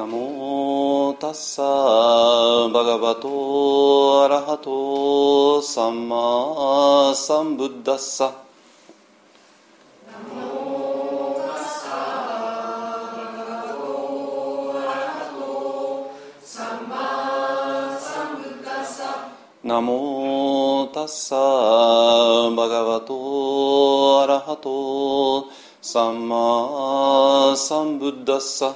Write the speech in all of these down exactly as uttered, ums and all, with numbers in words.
ナモタッサーバガバトアラハトサンマサンブッダッサ。 ナモタッサバガバトアラハトサンマサンブッダッサ。 ナモタッサーバガバトアラハトサンマサンブッダッサ。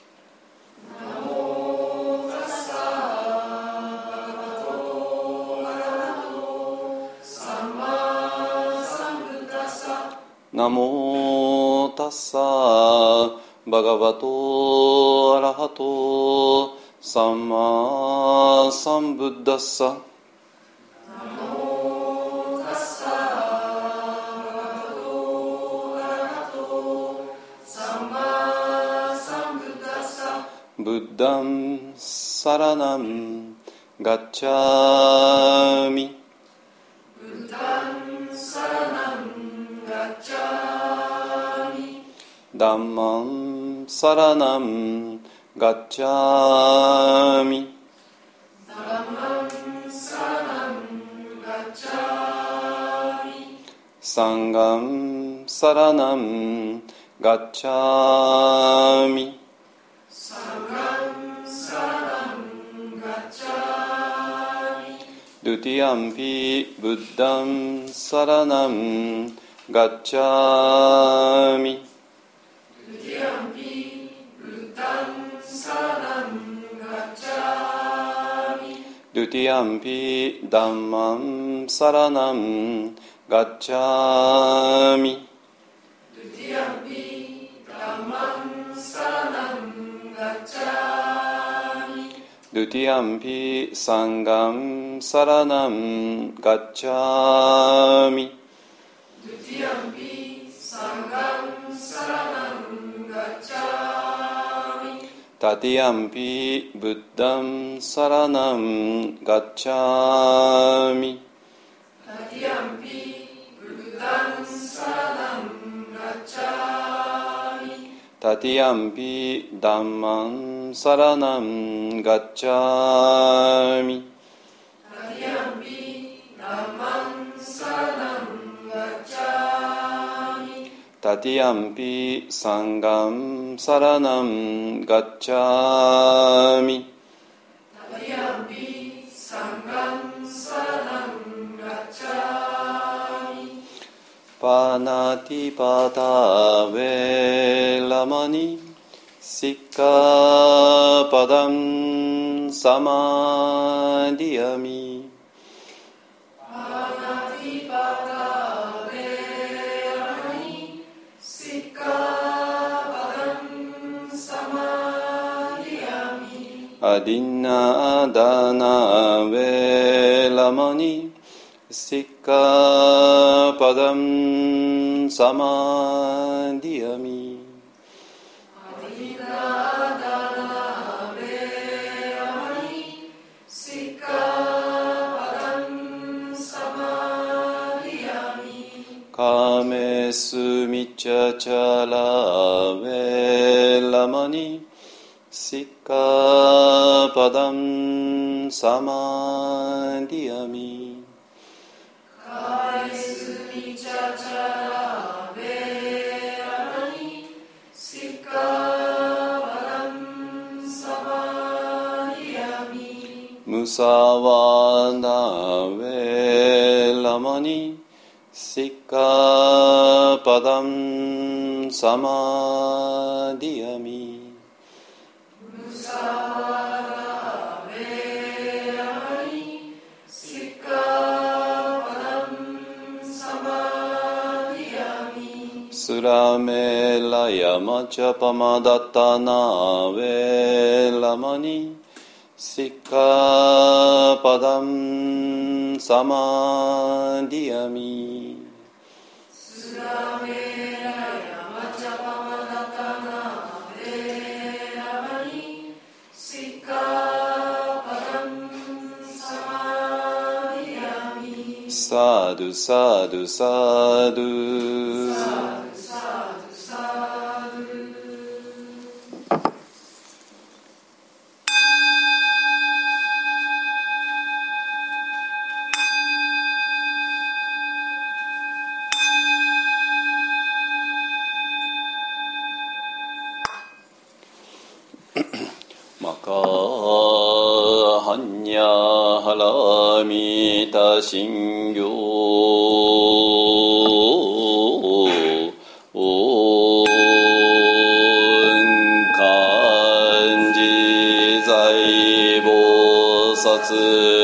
ナモタッサバガバトアラハトサンマサンブッダッサ。 ナモタッサバガバトアラハトサンマサンブッダッサ。 ブッダンサラナンガッチャミ。 ブッダンサラナンガッチャミ。 ダンマンサラナンガッチャミ。 ダンマンサラナンガッチャミ。 サンガンサラナンガッチャミ。 サンガンサラナンガッチャミ。 ドゥティアンピブッダンサラナンガッチャミ。 ドゥティアンピブッダンサラナンガッチャミ。 ドゥティアンピダンマンサラナンガッチャミ。 ドゥティアンピダンマンサラナンガッチャミ。 ドゥティアンピサンガンサラナンガッチャミ。 ドゥティアンピサンガンサラナンガッチャミ。 タティアンピブッダンサラナンガッチャミ。 タティアンピブッダンサラナンガッチャミ。 タティアンピダンマンサラナンガッチャミ。 タティアンピダンマンサラナンガッチャミ。 タティアンピサンガンサラナンガッチャミ。 タティアンピサンガンサラナンガッチャミ。 パナティパタヴェラマニシッカパダンサマディアミ。 パナティパタヴェラマニシッカパダンサマディアミ。 アディナダナヴェラマニシッカパダンサマディアミ。 アディナダナヴェラマニシッカパダンサマディアミ。 カメスミチャチャラヴェラマニシッカパダンサマディアミ。 カエスミチャチャラヴェラマニシッカパダンサマディアミ。 ムサワナヴェラマニシッカパダンサマディアミ。 ムサワナヴェラマニシッカパダンサマディアミ。 スラメラヤマチャパマダタナヴェラマニシッカパダンサマディアミ。 スラメラヤマチャパマダタナヴェラマニシッカパダンサマディアミ。 サドゥサドゥサドゥ。 サドゥサドゥサドゥ。 サドゥサドゥサドゥ。 サドゥサドゥサドゥ。 サドゥサドゥサドゥ。 サドゥサドゥサドゥ。 サドゥサドゥサドゥ。 サドゥサドゥサドゥ。 サドゥサドゥサドゥ。 サドゥサドゥサドゥ。 サドゥサドゥサドゥ。 サドゥサドゥサドゥ。 サドゥサドゥサドゥ。 かはんにゃはらみたしんぎょおんかんじざいぼうさつ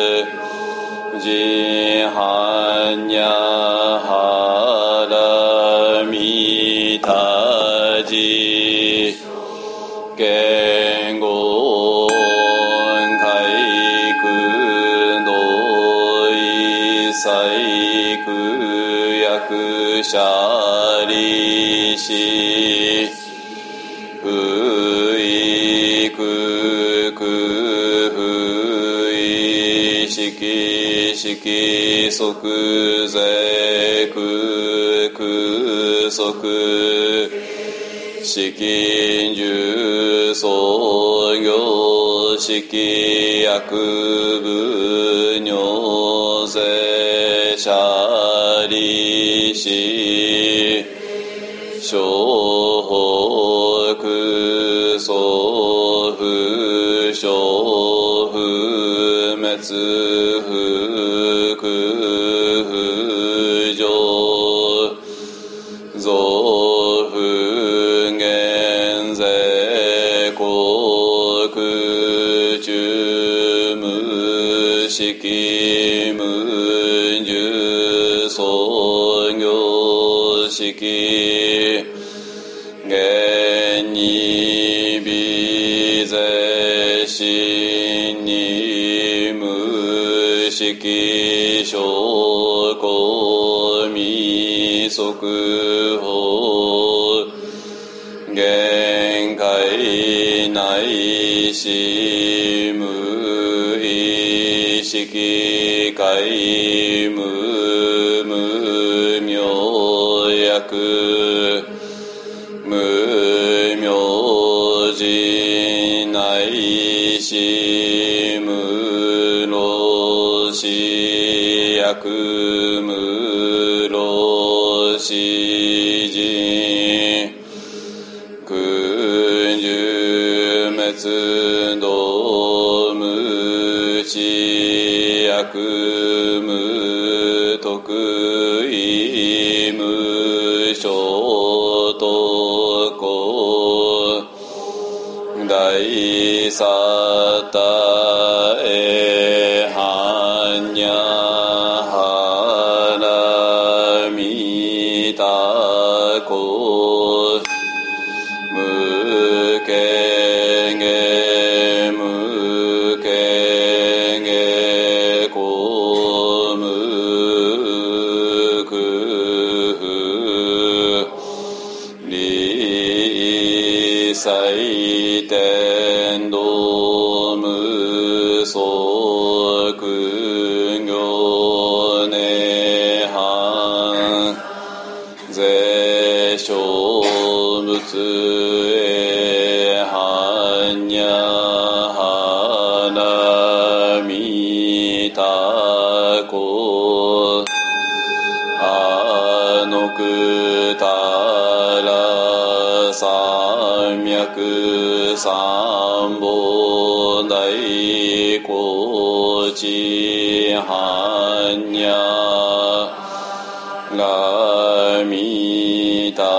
じはんにゃはらみたじけんごんかいくどいさいくやくしゃりしふいくくふいしきしきそくぜくくそくしきんじゅそうぎょうしきやくぶにょぜしゃりししょうくそうふしょうふめつふくふじょうぞふげんぜこくちゅむしきむんじゅそうぎょうしきげんにびぜしにむしきしょうこみそくほ限界ないし無意識界無無明薬無明寺ないし無老死薬無老死人空十滅道無知悪無得意無所得公大サタエハンニャハラミタコ無権限無権限公無空理祭天道無相空行涅槃税小仏へ般若花見たこあのくたら三脈三宝大高知般若がみた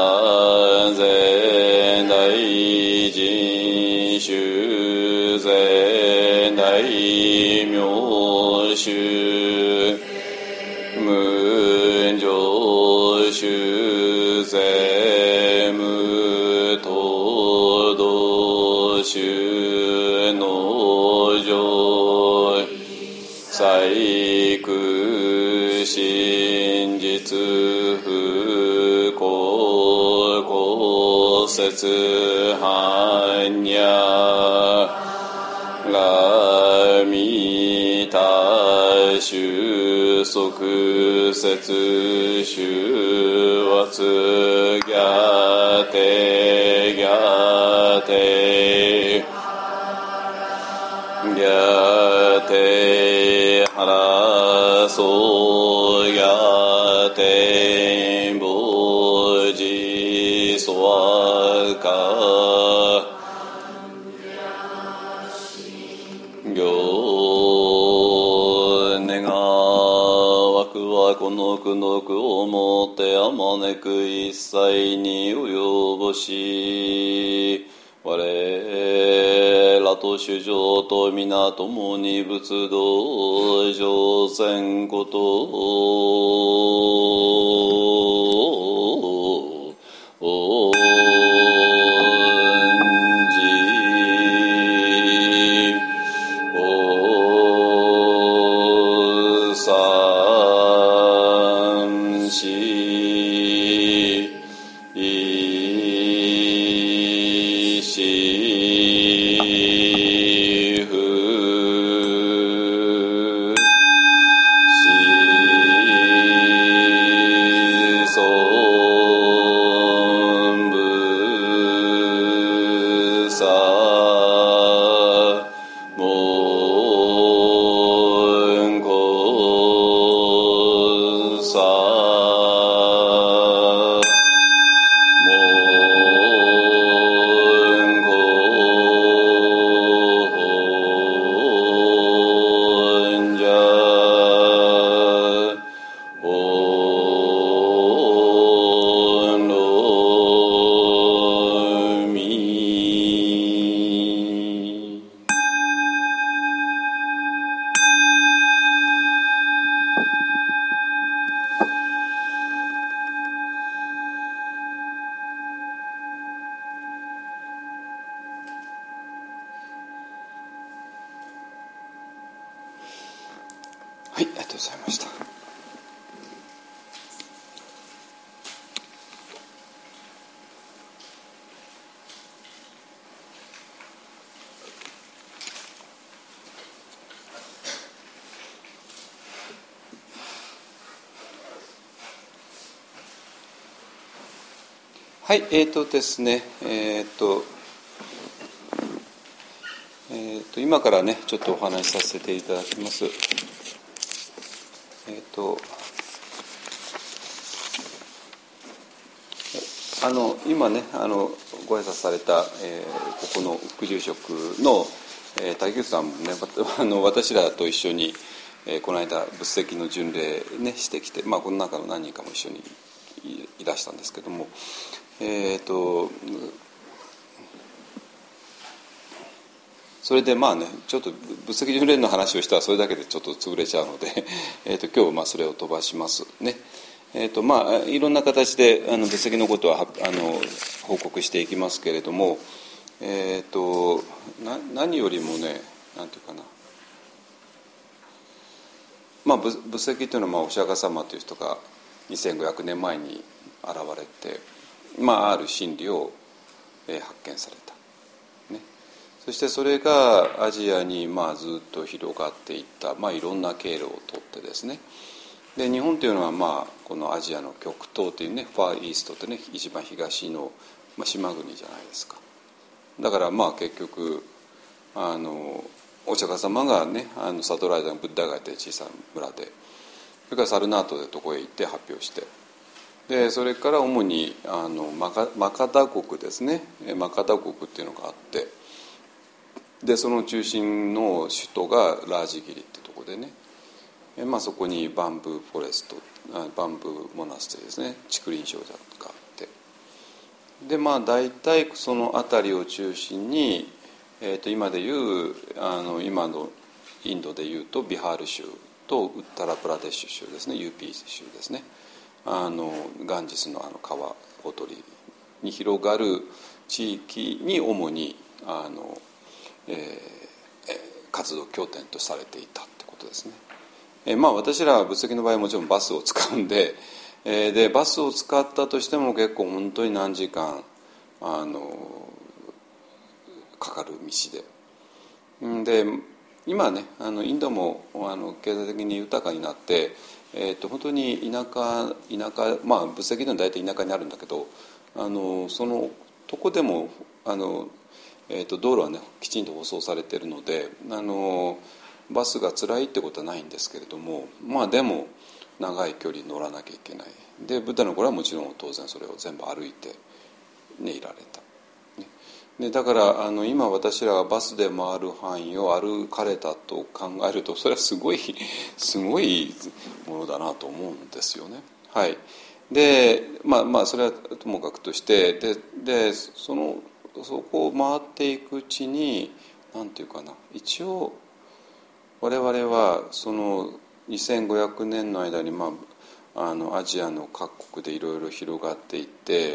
ぜ大人衆ぜ大名衆無常衆ぜ無東道衆の上細工真実不幸公説般若がみた収束説修圧ギャテギャテギャテハラソギャテボジソワカこの苦毒をもってあまねく一切に及ぼし、我らと主情と皆共に仏道上せんことをはい、ありがとうございました。はい、えーとですね、えーと、えーと、今からね、ちょっとお話しさせていただきます。えーと、あの今ね、あのご挨拶された、えー、ここの副住職の、えー、竹内さんもね、あの私らと一緒に、えー、この間仏石の巡礼ねしてきて、まあこの中の何人かも一緒に い, いらしたんですけども、えーとそれでまあね、ちょっと仏石巡礼の話をしたらそれだけでちょっと潰れちゃうので、えーと今日まあそれを飛ばしますね。えーとまあ、いろんな形であの仏石のことはあの報告していきますけれども、えーとな何よりもね、なんていうかな、まあ、仏石というのは、まあ、お釈迦様という人がにせんごひゃくねんまえに現れて、まあ、ある真理を、えー、発見された、ね、そしてそれがアジアに、まあ、ずっと広がっていった、まあ、いろんな経路をとってですね、で日本というのは、まあ、このアジアの極東というね、ファーイーストってね、一番東の、まあ、島国じゃないですか。だからまあ結局あのお釈迦様がね、あの悟られたブッダがいて小さな村で、それからサルナートでとこへ行って発表して、でそれから主にあのマカマカダ国ですね、マカダ国っていうのがあって、でその中心の首都がラージギリってとこでね、まあ、そこにバンブーフォレスト、バンブーモナステリーですね、竹林少女があって、でまあ大体その辺りを中心に、えー、と今でいうあの今のインドでいうとビハール州とウッタラプラデッシュ州ですね、 ユーピー 州ですね、あのガンジスのあの川ほとりに広がる地域に主にあの、えー、活動拠点とされていたってことですね。えーまあ、私らは仏石の場合はもちろんバスを使うんで、えー、でバスを使ったとしても結構本当に何時間あのかかる道で、で今ね、あのインドもあの経済的に豊かになって、えー、と本当に田舎田舎まあ仏石では大体田舎にあるんだけど、あのそのとこでもあの、えー、と道路はねきちんと舗装されているので、あのバスが辛いってことはないんですけれども、まあでも長い距離乗らなきゃいけない。でブッダの頃はもちろん当然それを全部歩いて、ね、いられた、ね、 でだからあの今私らがバスで回る範囲を歩かれたと考えると、それはすごいすごいものだなと思うんですよね。はい。でまあまあそれはともかくとして、ででそのそこを回っていくうちになんていうかな、一応我々はそのにせんごひゃくねんの間に、まあ、あのアジアの各国でいろいろ広がっていって、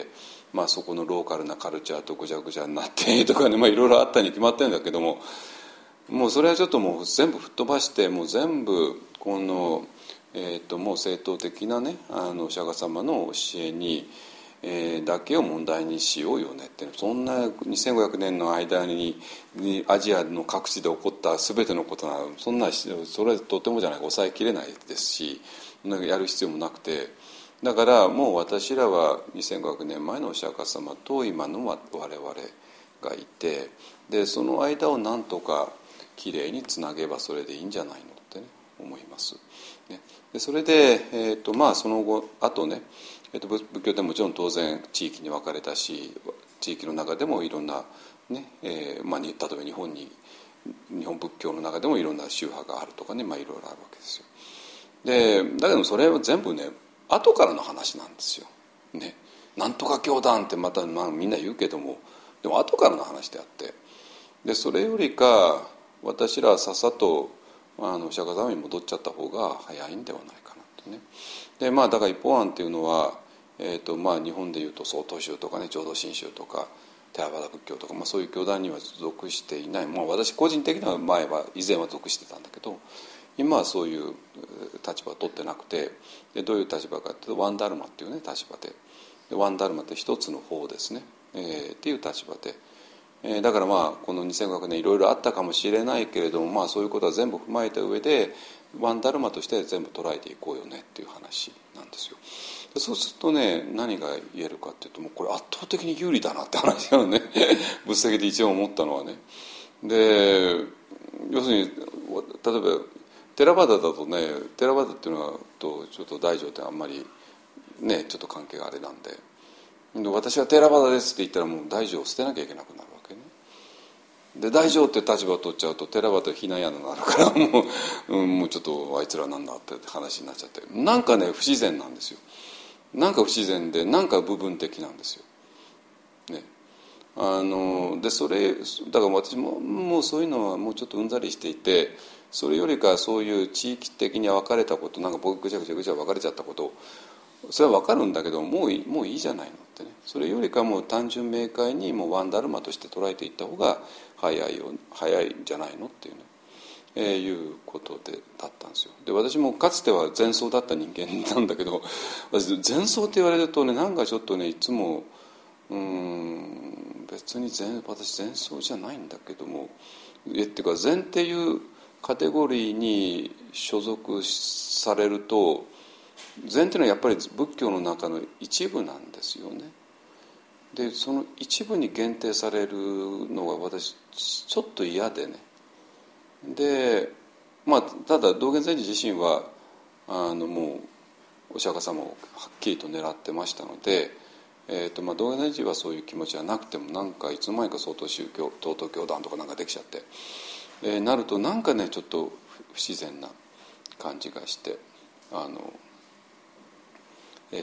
まあ、そこのローカルなカルチャーとぐちゃぐちゃになってとかね、まあ、いろいろあったに決まってるんだけども、もうそれはちょっともう全部吹っ飛ばして、もう全部この、えー、ともう正統的なね、あのお釈迦様の教えに、えー、だけを問題にしようよねって、そんなにせんごひゃくねんの間にアジアの各地で起こった全てのことな、そんなそれとてもじゃないか抑えきれないですし、やる必要もなくて、だからもう私らはにせんごひゃくねんまえのお釈迦様と今の我々がいて、でその間をなんとかきれいにつなげばそれでいいんじゃないのってね思います。ね、でそれで、えーとまあ、その後あとね、えーと仏教ってもちろん当然地域に分かれたし、地域の中でもいろんな、ねえーまあ、例えば日本に日本仏教の中でもいろんな宗派があるとかね、まあ、いろいろあるわけですよ。でだけどそれは全部ね後からの話なんですよ。ね、なんとか教団ってまた、まあ、みんな言うけども、でも後からの話であって、でそれよりか私らはさっさとあのお釈迦様に戻っちゃった方が早いんではないかなとね。でまあだから一方案っていうのは、えーとまあ、日本でいうと曹洞宗とかね、浄土真宗とかテラバダ仏教とか、まあ、そういう教団には属していない、まあ、私個人的には前は以前は属してたんだけど、今はそういう立場を取ってなくて、でどういう立場かというとワンダルマっていうね立場で、でワンダルマって一つの方ですね、えー、っていう立場で、えー、だからまあこのにせんごひゃくねんいろいろあったかもしれないけれども、まあ、そういうことは全部踏まえた上でワンダルマとして全部捉えていこうよねっていう話なんですよ。でそうするとね、何が言えるかっていうと、もうこれ圧倒的に有利だなって話なのね仏石で一番思ったのはね。で要するに例えばテラバダだとね、テラバダっていうのはとちょっと大乗ってあんまりねちょっと関係があれなんで、で私はテラバダですって言ったらもう大乗を捨てなきゃいけなくなるわけね。で大乗って立場を取っちゃうとテラバダひなやなになるからもう、うん、もうちょっとあいつらなんだって話になっちゃって、なんかね不自然なんですよ。なんか不自然で、なんか部分的なんですよ。ね。あのでそれだから私ももうそういうのはもうちょっとうんざりしていて、それよりかそういう地域的に分かれたこと、なんか僕ぐちゃぐちゃぐちゃ分かれちゃったこと、それは分かるんだけどもういい、もういいじゃないのってね。それよりかもう単純明快にもうワンダルマとして捉えていった方が早いよ、早いんじゃないのっていうね、えー、いうことでだったんですよ。で私もかつては前奏だった人間なんだけど、私前奏って言われるとね、なんかちょっとねいつもうーん別に前私前奏じゃないんだけども、えっていうか禅っていうカテゴリーに所属されると、禅っていうのはやっぱり仏教の中の一部なんですよね。でその一部に限定されるのが私ちょっと嫌でね。でまあただ道元禅師自身はあのもうお釈迦様をはっきりと狙ってましたので、えーとまあ、道元禅師はそういう気持ちはなくても、なんかいつの間にか曹洞宗教東東教団とかなんかできちゃって、えー、なるとなんかねちょっと不自然な感じがして、あのえー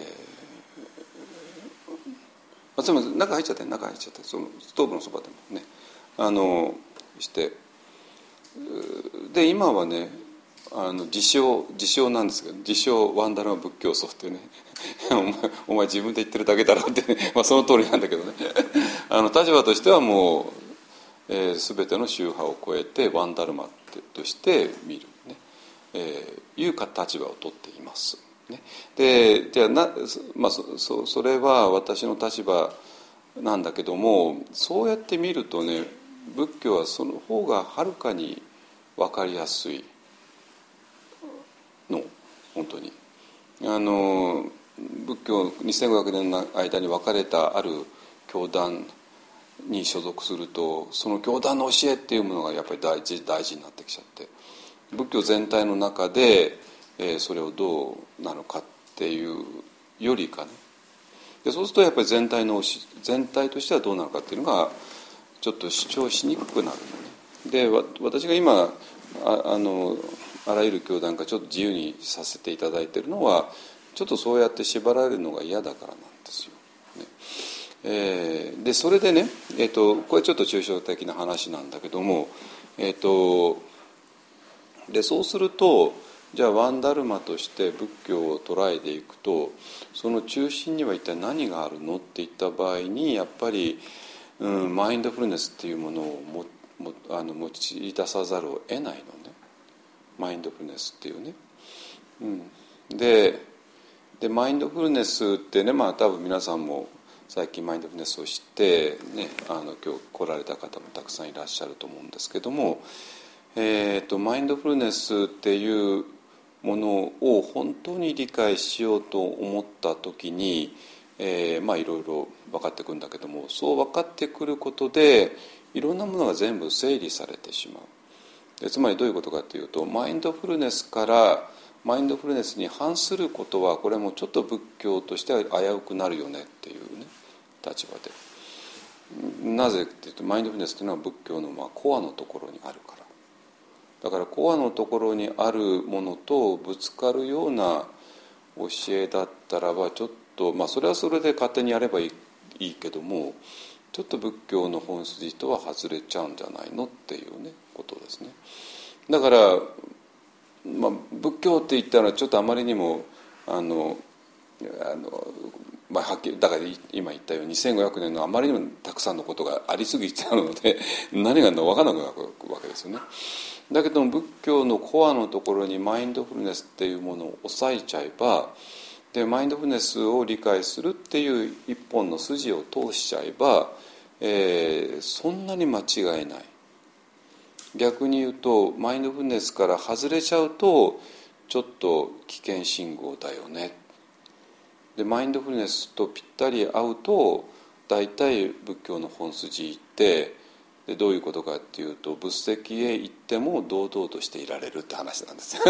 まあ、つまり中入っちゃって中入っちゃって、そのストーブのそばでもねあのしてで今はねあの自称自称なんですけど、自称ワンダルマ仏教僧っていうねお前お前自分で言ってるだけだろって、ね、まあその通りなんだけどねあの立場としてはもう、えー、全ての宗派を超えてワンダルマとして見る、ねえー、いう立場を取っています、ね、でじゃあな、まあ、そ, そ, それは私の立場なんだけども、そうやって見るとね仏教はその方がはるかに分かりやすいの、本当にあの仏教にせんごひゃくねんの間に分かれたある教団に所属すると、その教団の教えっていうものがやっぱり大事大事になってきちゃって、仏教全体の中で、えー、それをどうなのかっていうよりかね、でそうするとやっぱり全体の全体としてはどうなのかっていうのがちょっと主張しにくくなるのね。で私が今 あ, あのあらゆる教団がちょっと自由にさせていただいているのはちょっとそうやって縛られるのが嫌だからなんですよ、ねえー、でそれでね、えーと、これちょっと抽象的な話なんだけども、えーと、でそうするとじゃあワンダルマとして仏教を捉えていくとその中心には一体何があるのっていった場合にやっぱり、うん、マインドフルネスっていうものをももあの持ち出さざるを得ないのね。マインドフルネスっていうね、うん、で, でマインドフルネスってね、まあ多分皆さんも最近マインドフルネスを知って、ね、あの今日来られた方もたくさんいらっしゃると思うんですけども、えーと、マインドフルネスっていうものを本当に理解しようと思った時に、えー、まあいろいろ分かってくるんだけども、そう分かってくることでいろんなものが全部整理されてしまう。でつまりどういうことかというと、マインドフルネスからマインドフルネスに反することはこれもちょっと仏教としては危うくなるよねっていうね立場で、なぜっていうとマインドフルネスというのは仏教のまあコアのところにあるから。だからコアのところにあるものとぶつかるような教えだったらばちょっと、まあそれはそれで勝手にやればいい、いいけども、ちょっと仏教の本筋とは外れちゃうんじゃないのっていうねことですね。だから、まあ、仏教って言ったらちょっとあまりにもあのあの、まあ、はっきりだから今言ったようににせんごひゃくねんのあまりにもたくさんのことがありすぎちゃうので何があるのか分からなくなるわけですよね。だけども仏教のコアのところにマインドフルネスっていうものを抑えちゃえば、でマインドフルネスを理解するっていう一本の筋を通しちゃえば、えー、そんなに間違いない。逆に言うとマインドフルネスから外れちゃうとちょっと危険信号だよね。でマインドフルネスとぴったり合うと大体仏教の本筋行って、でどういうことかっていうと、仏石へ行っても堂々としていられるって話なんですよ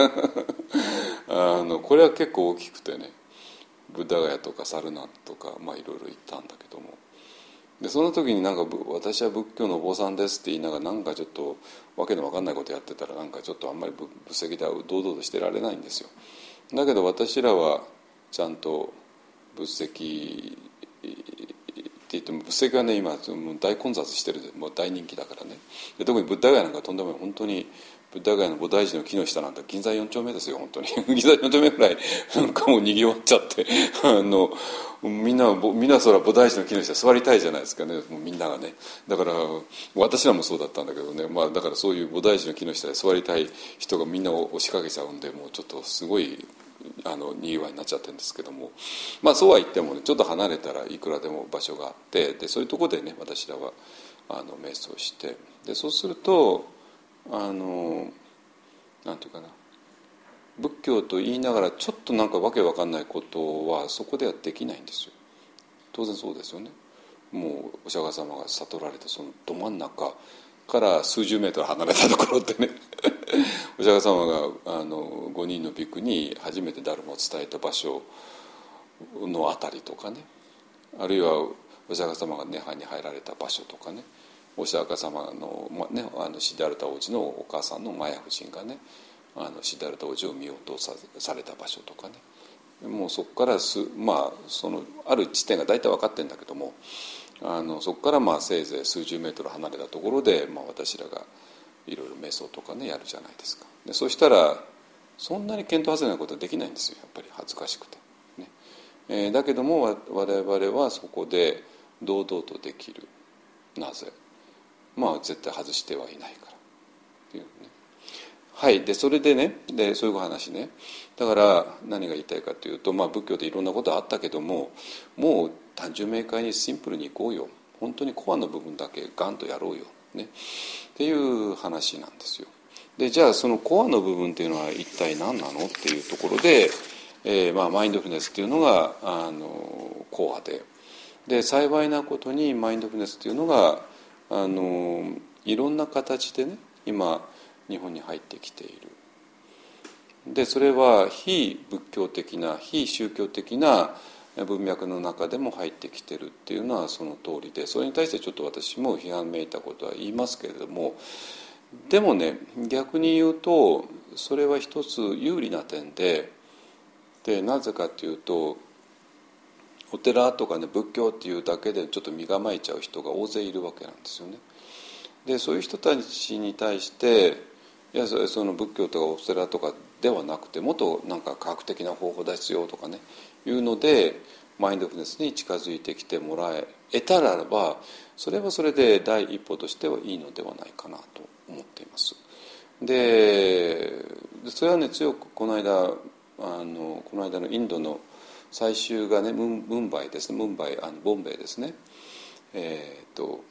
あのこれは結構大きくてね、ブッダガヤとかサルナとか、まあいろいろ行ったんだけども、でその時になんか私は仏教のお坊さんですって言いながらなんかちょっとわけのわかんないことやってたら、なんかちょっとあんまり仏石では堂々としてられないんですよ。だけど私らはちゃんと仏石って言っても仏石はね今大混雑してる、もう大人気だからね。で特にブッダガヤなんかとんでもない、本当にブッダガヤの菩提寺の木の下なんて銀座よん丁目ですよ本当に銀座よん丁目ぐらいなんかもうにぎわっちゃってあのみんなみんなそら菩提寺の木の下座りたいじゃないですかね、もうみんながね。だから私らもそうだったんだけどね、まあだからそういう菩提寺の木の下で座りたい人がみんな押しかけちゃうんで、もうちょっとすごいあのにぎわいになっちゃってるんですけども、まあそうは言ってもね、ちょっと離れたらいくらでも場所があって、でそういうところでね私らはあの瞑想して、でそうするとあのなんていうかな、仏教と言いながらちょっとなんかわけわかんないことはそこではできないんですよ。当然そうですよね。もうお釈迦様が悟られたそのど真ん中から数十メートル離れたところでねお釈迦様があのごにんのビクに初めてダルマを伝えた場所のあたりとかね、あるいはお釈迦様が涅槃に入られた場所とかね、お釈迦様の、まあね、あのシッダルタ王子のお母さんのマヤ夫人がね、あのシッダルタ王子を見落とさされた場所とかね、もうそこからす、まあ、そのある地点が大体分かってるんだけども、あのそこからまあせいぜい数十メートル離れたところで、まあ、私らがいろいろ瞑想とかねやるじゃないですか。でそうしたらそんなに見当外れなことはできないんですよ、やっぱり恥ずかしくて、ねえー、だけども我々はそこで堂々とできる。なぜ？まあ絶対外してはいないからっていうね。はい、でそれでね、でそういう話ね。だから何が言いたいかというと、まあ、仏教でいろんなことあったけども、もう単純明快にシンプルにいこうよ、本当にコアの部分だけガンとやろうよ、ね、っていう話なんですよ。でじゃあそのコアの部分っていうのは一体何なのっていうところで、えーまあ、マインドフルネスっていうのがあのコアで、で幸いなことにマインドフルネスっていうのがあのいろんな形でね今日本に入ってきている。でそれは非仏教的な非宗教的な文脈の中でも入ってきてるっていうのはその通りで、それに対してちょっと私も批判めいたことは言いますけれども、でもね逆に言うとそれは一つ有利な点で、でなぜかというとお寺とかね仏教っていうだけでちょっと身構えちゃう人が大勢いるわけなんですよね。でそういう人たちに対していやその仏教とかお寺とかではなくてもっとなんか科学的な方法ですよとかねいうのでマインドフルネスに近づいてきてもらえたらばそれはそれで第一歩としてはいいのではないかなと思っています。でそれはね強くこの間あのこの間のインドの最終がねムン、ムンバイですねムンバイあのボンベイですね、えー、っと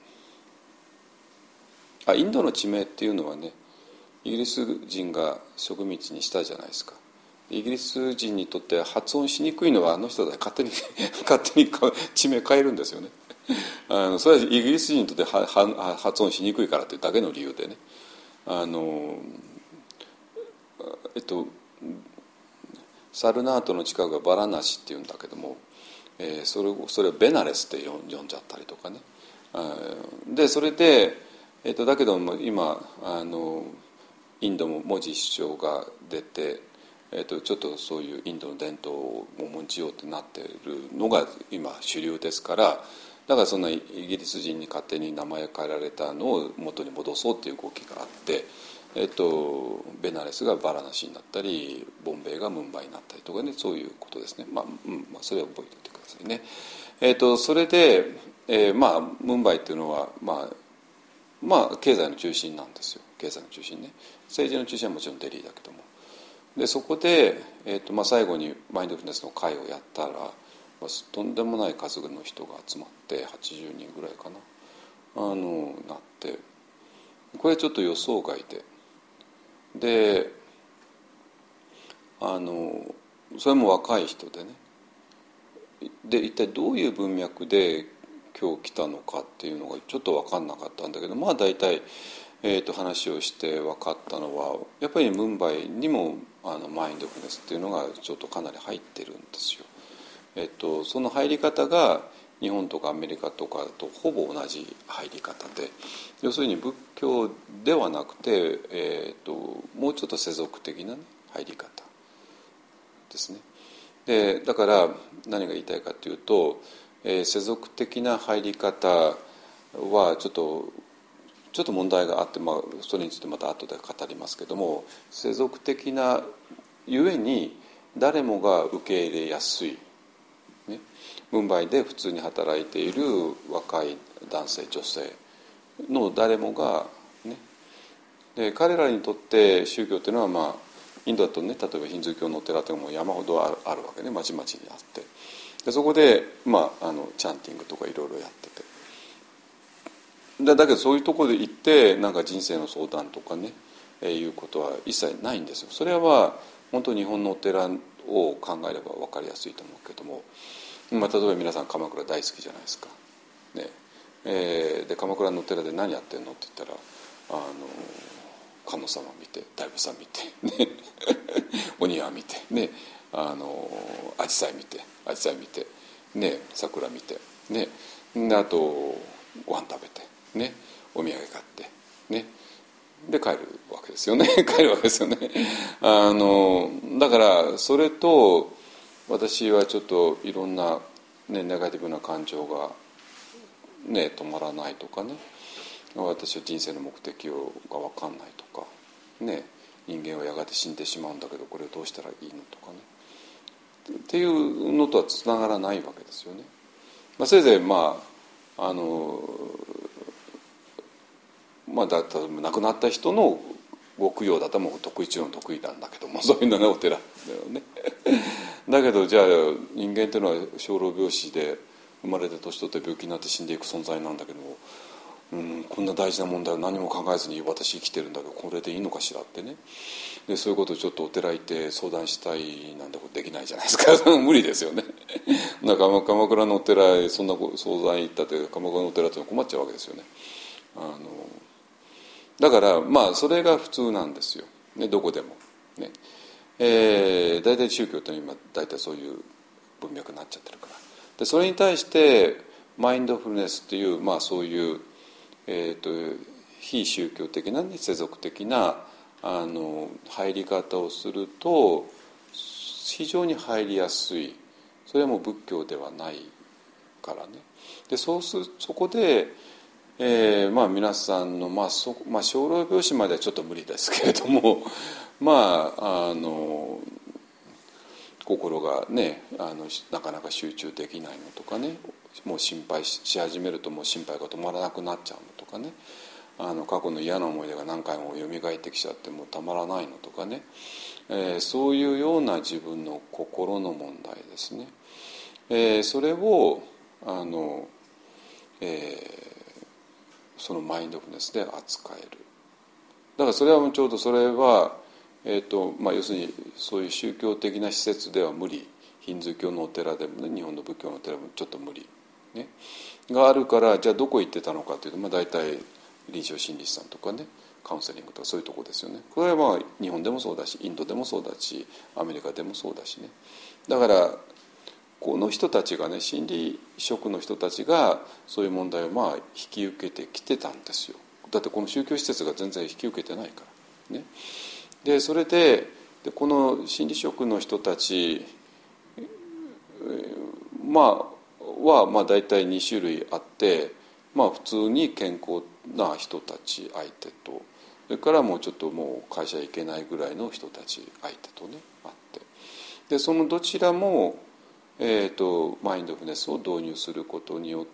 あインドの地名っていうのはねイギリス人が植民地にしたじゃないですか。イギリス人にとって発音しにくいのはあの人で勝手に勝手に地名変えるんですよね。あのそれはイギリス人にとってはは発音しにくいからというだけの理由でね、あのえっとサルナートの近くがバラナシっていうんだけども、えー、それをそれをベナレスって呼んじゃったりとかね。でそれで、えっと、だけども今あのインドもモディ首相が出て、えっと、ちょっとそういうインドの伝統を重んじようってなっているのが今主流ですから、だからそんなイギリス人に勝手に名前変えられたのを元に戻そうっていう動きがあって、えっと、ベナレスがバラナシになったりボンベイがムンバイになったりとかね、そういうことですね。まあ、うんまあ、それは覚えておいてくださいね。えっと、それで、えー、まあムンバイっていうのはまあまあ経済の中心なんですよ。経済の中心ね。政治の中心はもちろんデリーだけども、でそこで、えーとまあ、最後にマインドフルネスの会をやったら、まあ、とんでもない数の人が集まってはちじゅうにんぐらいかなあのなって、これちょっと予想外でであのそれも若い人でね、で一体どういう文脈で今日来たのかっていうのがちょっと分かんなかったんだけど、まあ大体、えー、と話をして分かったのはやっぱりムンバイにもあのマインドフルネスっていうのがちょっとかなり入ってるんですよ。えっと、その入り方が日本とかアメリカとかとほぼ同じ入り方で、要するに仏教ではなくて、えっと、もうちょっと世俗的な、ね、入り方ですね。でだから何が言いたいかというと、えー、世俗的な入り方はちょっとちょっと問題があって、まあ、それについてまた後で語りますけども、世俗的なゆえに誰もが受け入れやすい、ね、ムンバイで普通に働いている若い男性女性の誰もが、ね、で彼らにとって宗教というのは、まあ、インドだとね、例えばヒンズー教のお寺というのも山ほどある、あるわけね、町々にあって、でそこで、まあ、あのチャンティングとかいろいろやってて、だだけどそういうところで行ってなんか人生の相談とかね、えー、いうことは一切ないんですよ。それは本当に日本のお寺を考えれば分かりやすいと思うけども、まあ、例えば皆さん鎌倉大好きじゃないですか、ねえー、で鎌倉のお寺で何やってんのって言ったら、あの観音様見て大仏さん見て、ね、お庭見て、ね、あの紫陽花見て紫陽花見て、ね、桜見て、ね、であとご飯食べて、ね、お土産買って、ね、で帰るわけですよね帰るわけですよね。あのだからそれと私はちょっといろんな、ね、ネガティブな感情が、ね、止まらないとかね、私は人生の目的をが分かんないとか、ね、人間はやがて死んでしまうんだけどこれをどうしたらいいのとかねっていうのとはつながらないわけですよね。まあ、せいぜいまああのまあ、だ例えば亡くなった人のご供養だったらもう得意中の得意なんだけども、そういうのがお寺だよねだけどじゃあ人間っていうのは生老病死で生まれて年取って病気になって死んでいく存在なんだけども、うん、こんな大事な問題を何も考えずに私生きてるんだけどこれでいいのかしらってね、でそういうことをちょっとお寺行って相談したいなんてことできないじゃないですか無理ですよねなんか鎌倉のお寺へそんな相談行ったって鎌倉のお寺って困っちゃうわけですよね。あのだからまあそれが普通なんですよ、ね、どこでも、ねえー、大体宗教って今大体そういう文脈になっちゃってるから。でそれに対してマインドフルネスっていう、まあ、そういう、えー、と非宗教的な、ね、世俗的なあの入り方をすると非常に入りやすい。それはもう仏教ではないからね。でそうすそこで、えーまあ、皆さんの、まあそまあ、生老病死まではちょっと無理ですけれどもまああの心がねあのなかなか集中できないのとかね、もう心配し始めるともう心配が止まらなくなっちゃうのとかね、あの過去の嫌な思い出が何回も蘇ってきちゃってもうたまらないのとかね、えー、そういうような自分の心の問題ですね。えー、それをあの、えー、そのマインドフルネスで扱える。だからそれはちょうどそれは、えーとまあ、要するにそういう宗教的な施設では無理、ヒンズー教のお寺でもね、日本の仏教のお寺でもちょっと無理、ね、があるから、じゃあどこ行ってたのかというと、まあ、大体臨床心理士さんとかね、カウンセリングとかそういうとこですよね。これはまあ日本でもそうだし、インドでもそうだし、アメリカでもそうだしね。だからこの人たちがね、心理職の人たちがそういう問題をまあ引き受けてきてたんですよ。だってこの宗教施設が全然引き受けてないからね。でそれ で, でこの心理職の人たち、まあ、はまあ大体に種類あって、まあ、普通に健康な人たち相手と、それからもうちょっともう会社行けないぐらいの人たち相手とねあって、でそのどちらも、えーと、マインドフルネスを導入することによって、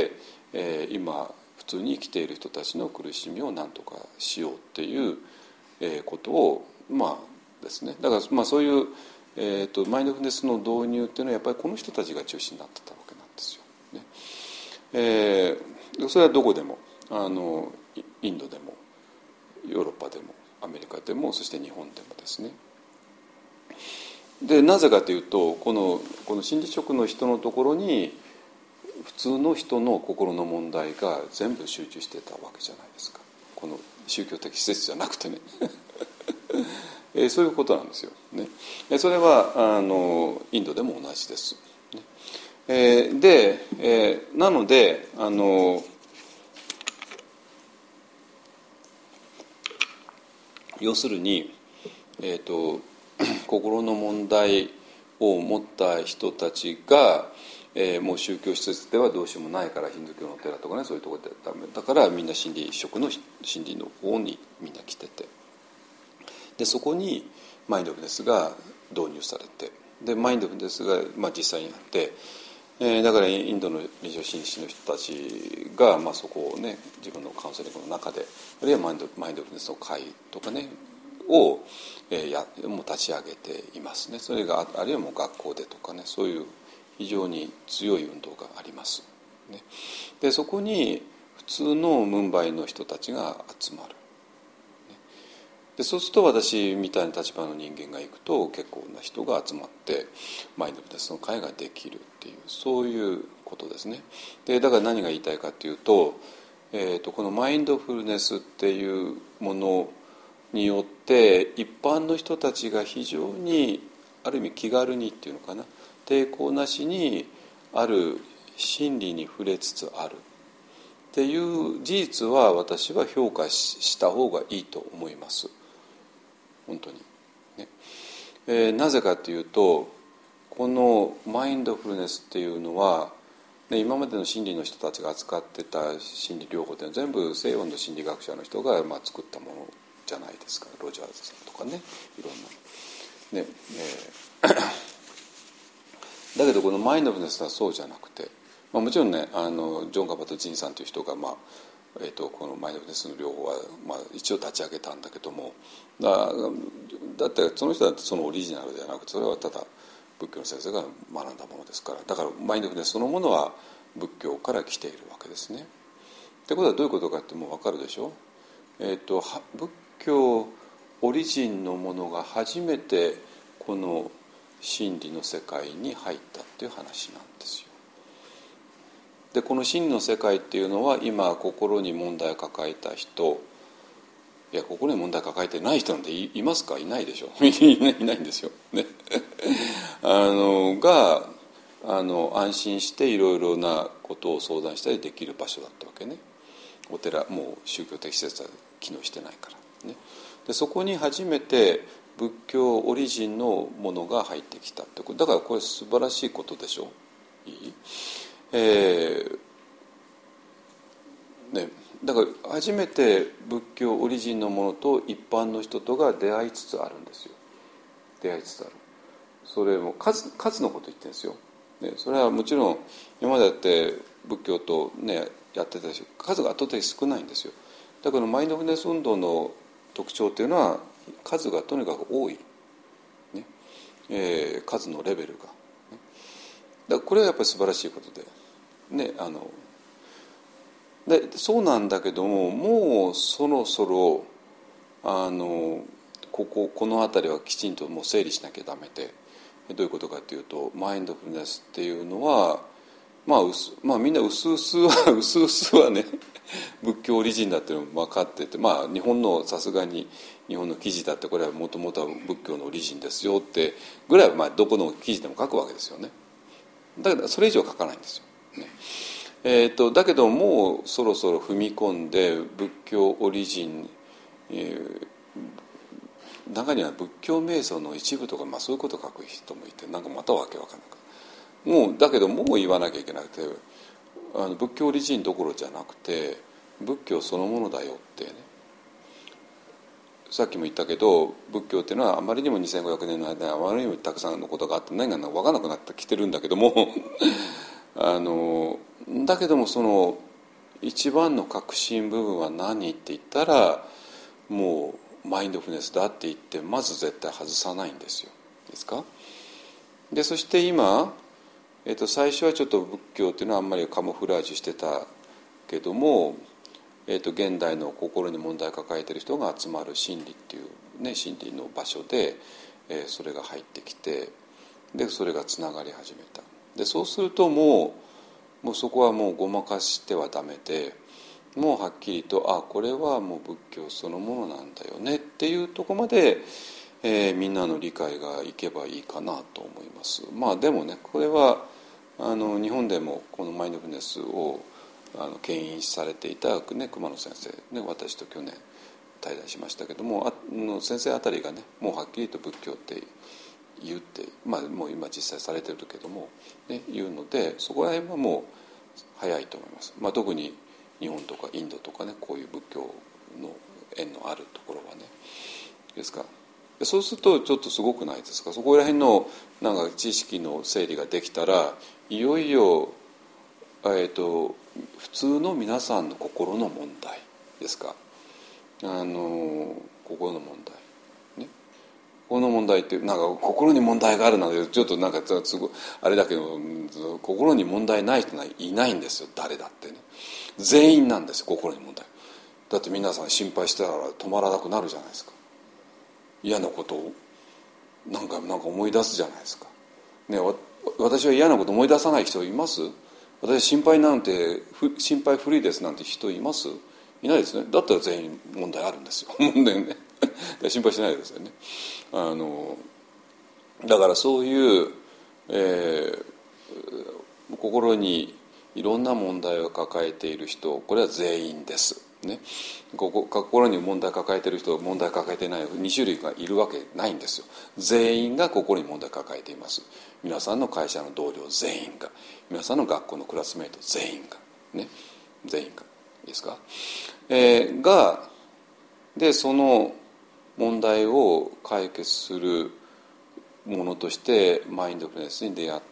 えー、今普通に生きている人たちの苦しみを何とかしようっていうことをまあですね。だからまあそういう、えーと、マインドフルネスの導入っていうのはやっぱりこの人たちが中心になってたわけなんですよ、ね。えー、それはどこでも、あのインドでもヨーロッパでもアメリカでも、そして日本でもですね。でなぜかというと、このこの心理職の人のところに普通の人の心の問題が全部集中してたわけじゃないですか。この宗教的施設じゃなくてねえそういうことなんですよ、ね。それはあのインドでも同じです、ね。えー、で、えー、なのであの要するに、えーと、心の問題を持った人たちが、えー、もう宗教施設ではどうしようもないから、ヒンドゥー教のお寺とかね、そういうところでダメだからみんな心理職の心理の方にみんな来てて、でそこにマインドフルネスが導入されて、でマインドフルネスが、まあ、実際にあって、えー、だからインドの臨床心理士の人たちが、まあ、そこをね自分のカウンセリングの中で、あるいはマインド、マインドフルネスの会とかねを、えー、やもう立ち上げていますね。それがあるいはもう学校でとかね、そういう非常に強い運動があります、ね。でそこに普通のムンバイの人たちが集まる。でそうすると私みたいな立場の人間が行くと結構な人が集まってマインドフルネスの会ができるっていう、そういうことですね。でだから何が言いたいかというと、えーと、このマインドフルネスっていうものによって一般の人たちが非常にある意味気軽にっていうのかな、抵抗なしにある真理に触れつつあるっていう事実は私は評価した方がいいと思います。本当に、ね。えー、なぜかというと、このマインドフルネスっていうのは、ね、今までの心理の人たちが扱ってた心理療法っていうのは全部西洋の心理学者の人がまあ作ったものじゃないですか。ロジャーズさんとかね、いろんな、ねえー、だけどこのマインドフルネスはそうじゃなくて、まあ、もちろんね、あのジョン・カバト・ジンさんという人が、まあえー、とこのマインドフルネスの療法は、まあ、一応立ち上げたんだけども、だ, だってその人だってそのオリジナルじゃなくて、それはただ仏教の先生が学んだものですから、だからマインドフルネスそのものは仏教から来ているわけですね。ってことはどういうことかってもう分かるでしょ。えー、と仏教オリジンのものが初めてこの真理の世界に入ったっていう話なんですよ。でこの真理の世界っていうのは今心に問題を抱えた人、いや心に問題を抱えてない人なんて い, いますか？いないでしょいない、いないんですよ、ね、あのがあの安心していろいろなことを相談したりできる場所だったわけね。お寺もう宗教的施設は機能してないからね。でそこに初めて仏教オリジンのものが入ってきたってことだから、これ素晴らしいことでしょ。いい、えーね、だから初めて仏教オリジンのものと一般の人とが出会いつつあるんですよ。出会いつつある。それも数、数のこと言ってるんですよ、ね、それはもちろん今までだって仏教とねやってたし、数が圧倒的に少ないんですよ。だからマインドフルネス運動の特徴っていうのは数がとにかく多い、ねえー、数のレベルが、ね、だからこれはやっぱり素晴らしいことで、ね、あのでそうなんだけども、もうそろそろあのこここの辺りはきちんともう整理しなきゃダメで、どういうことかというと、マインドフルネスっていうのは、まあうすまあ、みんなうすうすはうすうすはね仏教オリジンだっていうのも分かってて、まあ日本のさすがに日本の記事だってこれはもともとは仏教のオリジンですよってぐらいは、まあどこの記事でも書くわけですよね。だけどそれ以上書かないんですよ、ねえー、とだけどもうそろそろ踏み込んで仏教オリジン、えー中には仏教瞑想の一部とか、まあ、そういうことを書く人もいて、なんかまたわけわかんない。もうだけどもう言わなきゃいけなくて、あの仏教オリジンどころじゃなくて仏教そのものだよってね。さっきも言ったけど仏教っていうのはあまりにもにせんごひゃくねんの間にあまりにもたくさんのことがあって何が分からなくなってきてるんだけどもあのだけどもその一番の核心部分は何って言ったらもうマインドフルネスだって言ってまず絶対外さないんですよ。ですか。でそして今、えー、と最初はちょっと仏教っていうのはあんまりカモフラージュしてたけども、えー、と現代の心に問題を抱えている人が集まる心理っていう、ね、心理の場所で、えー、それが入ってきて、でそれがつながり始めた。でそうするともう、もうそこはもうごまかしてはダメで、もうはっきりとあこれはもう仏教そのものなんだよねっていうところまで、えー、みんなの理解がいけばいいかなと思います。まあでもねこれはあの日本でもこのマインドフルネスをあの牽引されていた、ね、熊野先生、ね、私と去年対談しましたけども、あの先生あたりがねもうはっきりと仏教って言って、まあ、もう今実際されてるけども、ね、言うのでそこら辺はもう早いと思います。まあ、特に日本とかインドとかねこういう仏教の縁のあるところはねですか。そうするとちょっとすごくないですか。そこら辺のなんか知識の整理ができたらいよいよ、えーと、普通の皆さんの心の問題ですか。あの心の問題ね。心の問題ってなんか心に問題があるなんてちょっとなんかすごいあれだけど、心に問題ない人はいないんですよ誰だってね。全員なんですよ心に問題。だって皆さん心配してたら止まらなくなるじゃないですか。嫌なことをなんかなんか思い出すじゃないですか、ね、私は嫌なこと思い出さない人います？私心配なんて心配フリーですなんて人います？いないですね。だったら全員問題あるんですよ問題ね心配しないでくださいね。あのだからそういう、えー、心にいろんな問題を抱えている人、これは全員です、ね、ここ心に問題を抱えている人、問題を抱えていないに種類がいるわけないんですよ。全員が心に問題を抱えています。皆さんの会社の同僚全員が、皆さんの学校のクラスメート全員が、ね、全員がいいですか、えー、がでその問題を解決するものとしてマインドフルネスに出会って、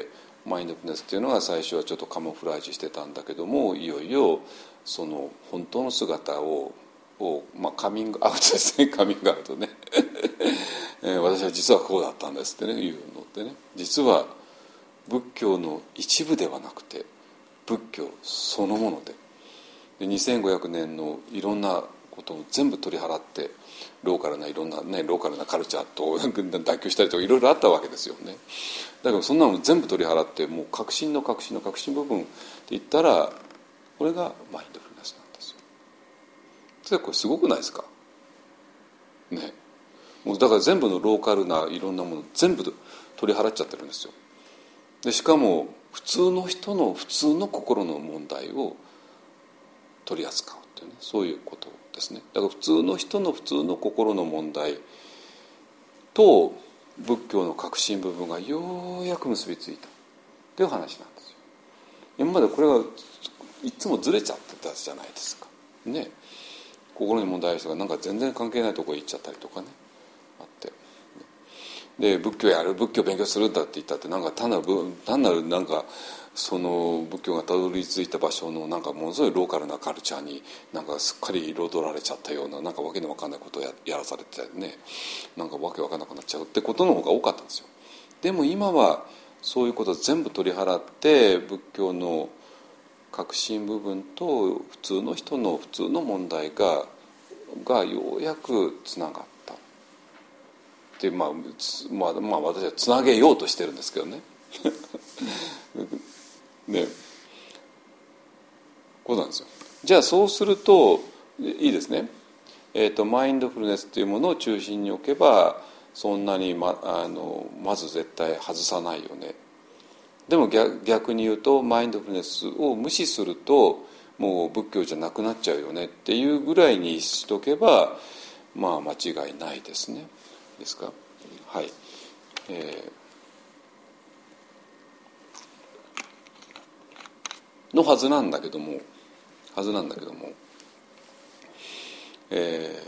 マインドフルネスっていうのが最初はちょっとカモフラージュしてたんだけども、いよいよその本当の姿を、をまあ、カミングアウトですねカミングアウトね、えー、私は実はこうだったんですってね言うのってね、実は仏教の一部ではなくて仏教そのもので、でにせんごひゃくねんのいろんなことを全部取り払って、ローカルないろんなねローカルなカルチャーと妥協したりとかいろいろあったわけですよね。だけどそんなの全部取り払って、もう革新の革新の革新部分って言ったらこれがマインドフルネスなんですよ。それこれすごくないですかね。もうだから全部のローカルないろんなもの全部取り払っちゃってるんですよ。 でしかも普通の人の普通の心の問題を取り扱うっていうね、そういうことですね。だから普通の人の普通の心の問題と仏教の核心部分がようやく結びついたっていう話なんですよ。今までこれがいつもずれちゃってたじゃないですかね。心に問題ある人がなんか全然関係ないところへ行っちゃったりとかね、あって、で仏教やる、仏教勉強するんだって言ったってなんか単なる単なるなんかその仏教がたどり着いた場所のなんかものすごいローカルなカルチャーになんかすっかり彩られちゃったような、なんかわけのわかんないことを や, やらされてね、なんかわけわかんなくなっちゃうってことの方が多かったんですよ。でも今はそういうことを全部取り払って仏教の核心部分と普通の人の普通の問題ががようやくつながったで、まあ、まあ、まあ私はつなげようとしてるんですけどねね、こうなんですよ。じゃあそうするといいですね、えーと、マインドフルネスというものを中心に置けばそんなに ま, あのまず絶対外さないよね。でも 逆, 逆に言うとマインドフルネスを無視するともう仏教じゃなくなっちゃうよねっていうぐらいにしとけばまあ間違いないですね。ですか。はい、えー、のはずなんだけどもはずなんだけども、え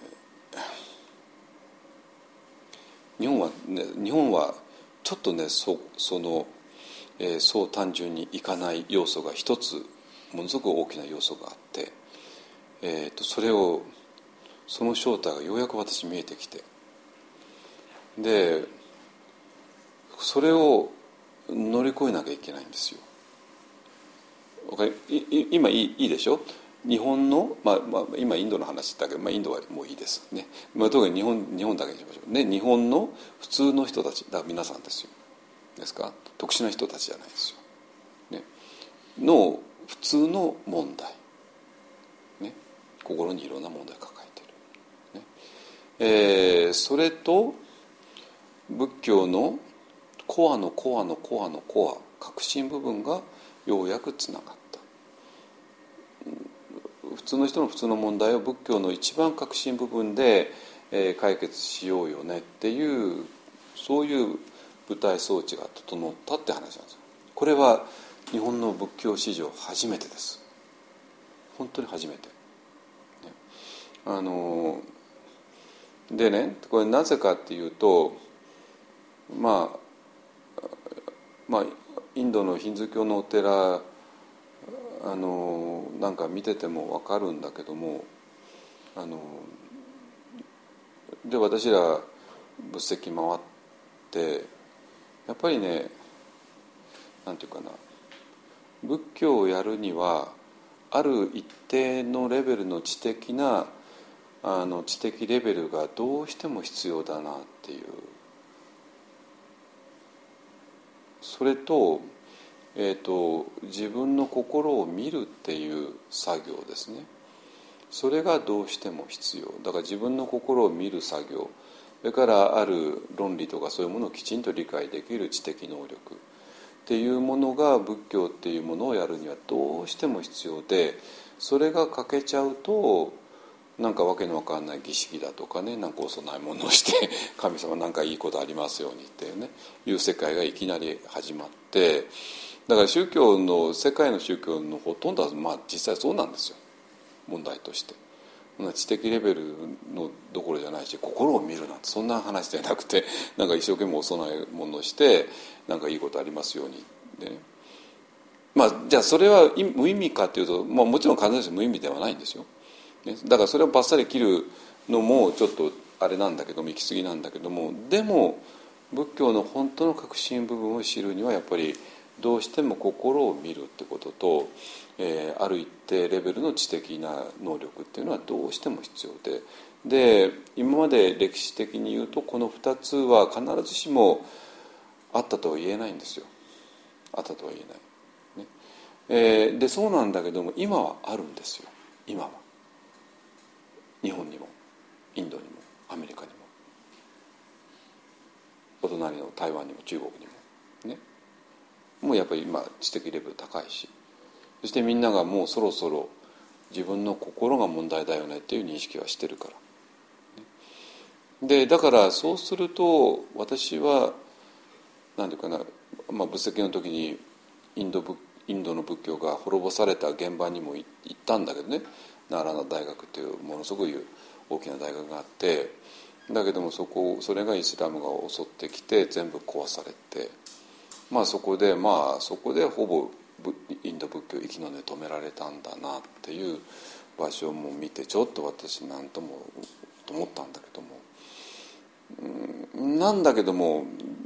ー、日本はね日本はちょっとね そ, そのえー、そう単純にいかない要素が一つものすごく大きな要素があって、えー、とそれをその正体がようやく私見えてきて、でそれを乗り越えなきゃいけないんですよ。今い い, いいでしょ。日本の、まあまあ、今インドの話だけど、まあ、インドはもういいですね、まあ、特に日本日本だけにしましょうね。日本の普通の人たちだ、皆さんですよ。ですか、特殊な人たちじゃないですよ、ね、の普通の問題、ね、心にいろんな問題を抱えている、ねえー、それと仏教のコアのコアのコアのコア核心部分がようやくつながった。普通の人の普通の問題を仏教の一番核心部分で、えー、解決しようよねっていうそういう舞台装置が整ったって話なんですよ。これは日本の仏教史上初めてです。本当に初めて、ね、あのでね、これなぜかっていうと、まあまあインドのヒンズー教のお寺あのなんか見てても分かるんだけども、あので私ら仏石回ってやっぱりね、なんていうかな、仏教をやるにはある一定のレベルの知的なあの知的レベルがどうしても必要だなっていう、それと、えーと、自分の心を見るっていう作業ですね。それがどうしても必要だから、自分の心を見る作業、それからある論理とかそういうものをきちんと理解できる知的能力っていうものが仏教っていうものをやるにはどうしても必要で、それが欠けちゃうとなんかわけのわかんない儀式だとかね、なんかお供え物をして神様なんかいいことありますようにっていうねいう世界がいきなり始まって、だから宗教の世界の宗教のほとんどはまあ実際そうなんですよ、問題として。知的レベルのどころじゃないし、心を見るなんてそんな話じゃなくて、なんか一生懸命お供え物をしてなんかいいことありますようにでね。まあじゃあそれは無意味かというと、まあ、もちろん必ずしも無意味ではないんですよ、ね、だからそれをバッサリ切るのもちょっとあれなんだけども、行き過ぎなんだけども、でも仏教の本当の核心部分を知るにはやっぱりどうしても心を見るってことと、えー、ある一定レベルの知的な能力っていうのはどうしても必要で、で今まで歴史的に言うとこのふたつは必ずしもあったとは言えないんですよ。あったとは言えない、ねえー、でそうなんだけども今はあるんですよ。今は日本にもインドにもアメリカにもお隣の台湾にも中国にもね、 もうやっぱり今知的レベル高いし、そしてみんながもうそろそろ自分の心が問題だよねっていう認識はしてるから。でだからそうすると私は何ていうかな、まあ、仏石の時にインド仏インドの仏教が滅ぼされた現場にも行ったんだけどね、奈良の大学っていうものすごい大きな大学があって、だけどもそこそれがイスラムが襲ってきて全部壊されて、まあそこでまあそこでほぼインド仏教息の根止められたんだなっていう場所も見て、ちょっと私なんともと思ったんだけども、うんなんだけども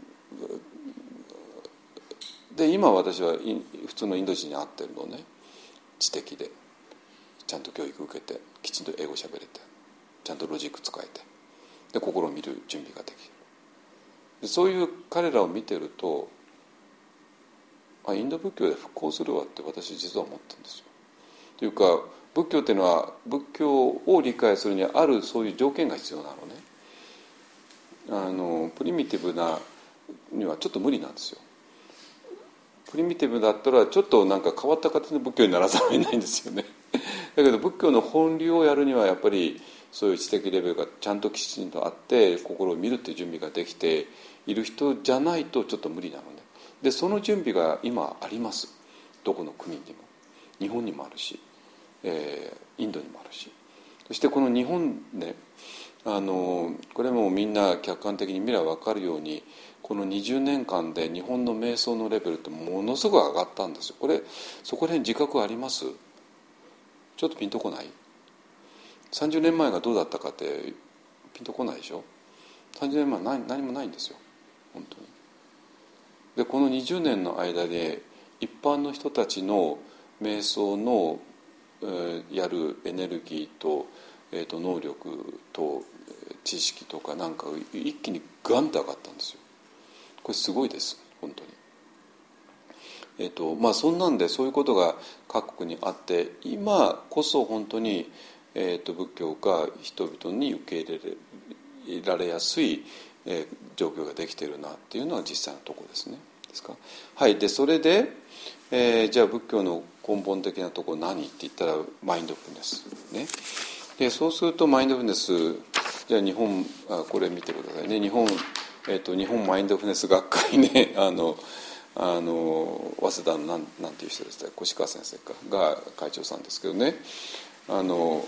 で今私は普通のインド人に会ってるのね、知的でちゃんと教育受けてきちんと英語喋れてちゃんとロジック使えてで心を見る準備ができる。でそういう彼らを見てると、あインド仏教で復興するわって私実は思ったんですよ。というか仏教っていうのは仏教を理解するにはあるそういう条件が必要なのね。あのプリミティブなにはちょっと無理なんですよ。プリミティブだったらちょっとなんか変わった形の仏教にならざるを得ないんですよね。だけど仏教の本流をやるにはやっぱりそういう知的レベルがちゃんときちんとあって心を見るっていう準備ができている人じゃないとちょっと無理なのね。でその準備が今あります。どこの国にも日本にもあるし、えー、インドにもあるし、そしてこの日本ね、あのこれもみんな客観的に見れば分かるようにこのにじゅうねんかんで日本の瞑想のレベルってものすごく上がったんですよ。これそこら辺自覚あります？ちょっとピンとこない？さんじゅうねんまえがどうだったかってピンとこないでしょ。さんじゅうねんまえは 何, 何もないんですよ本当に。でこのにじゅうねんの間で一般の人たちの瞑想の、えー、やるエネルギーと、えー、と能力と知識とかなんか一気にガンと上がったんですよ。これすごいです本当に。えーとまあ、そんなんでそういうことが各国にあって今こそ本当に、えー、と仏教が人々に受け入れられやすい、えー、状況ができているなっていうのは実際のところですね。ですか。はい。でそれで、えー、じゃあ仏教の根本的なところ何って言ったらマインドフルネスね。でそうするとマインドフルネスじゃあ日本あこれ見てくださいね。日本えー、と日本マインドフルネス学会ねあのあの早稲田のなんなんていう人でした越川先生かが会長さんですけどね、あの、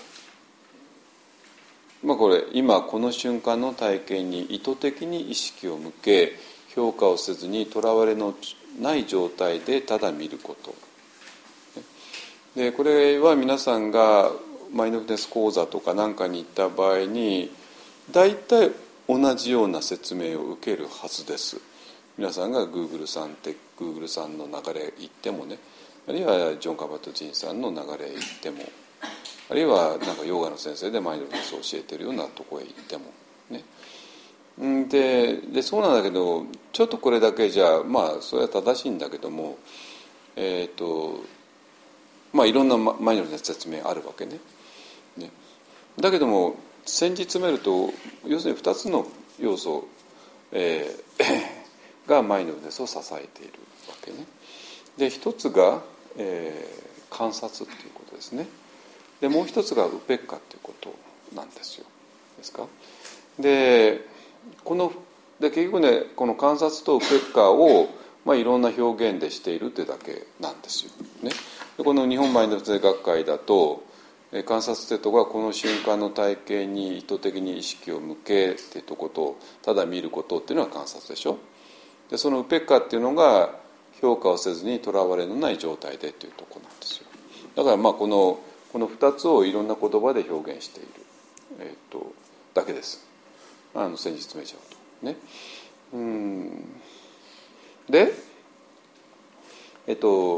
まあ、これ今この瞬間の体験に意図的に意識を向け評価をせずにとらわれのない状態でただ見ること。でこれは皆さんがマインドフルネス講座とかなんかに行った場合に大体同じような説明を受けるはずです。皆さんが Google さんって Google さんの流れ行ってもね、あるいはジョン・カバット・ジンさんの流れ行っても、あるいはなんかヨガの先生でマインドフルネスを教えてるようなところへ行ってもね。で, でそうなんだけどちょっとこれだけじゃまあそれは正しいんだけども、えっ、ー、とまあいろんなマインドフルネス説明あるわけ ね, ねだけども先日詰めると要するにふたつの要素、えー、がマインドフルネスを支えているわけね。で一つが、えー、観察っていうことですね。でもう一つがウペッカっていうことなんですよ。ですか。でこので結局ねこの観察とウペッカを、まあ、いろんな表現でしているってだけなんですよ、ね、でこの日本マインドフルネス学会だと観察ってとこはこの瞬間の体験に意図的に意識を向けっていうとことただ見ることっていうのは観察でしょ。でそのウペッカっていうのが評価をせずにとらわれのない状態でっていうとこなんですよ。だからまあこのこのふたつをいろんな言葉で表現している、えー、とだけです。あの先日詰めちゃうとね。うんでえっ、ー、と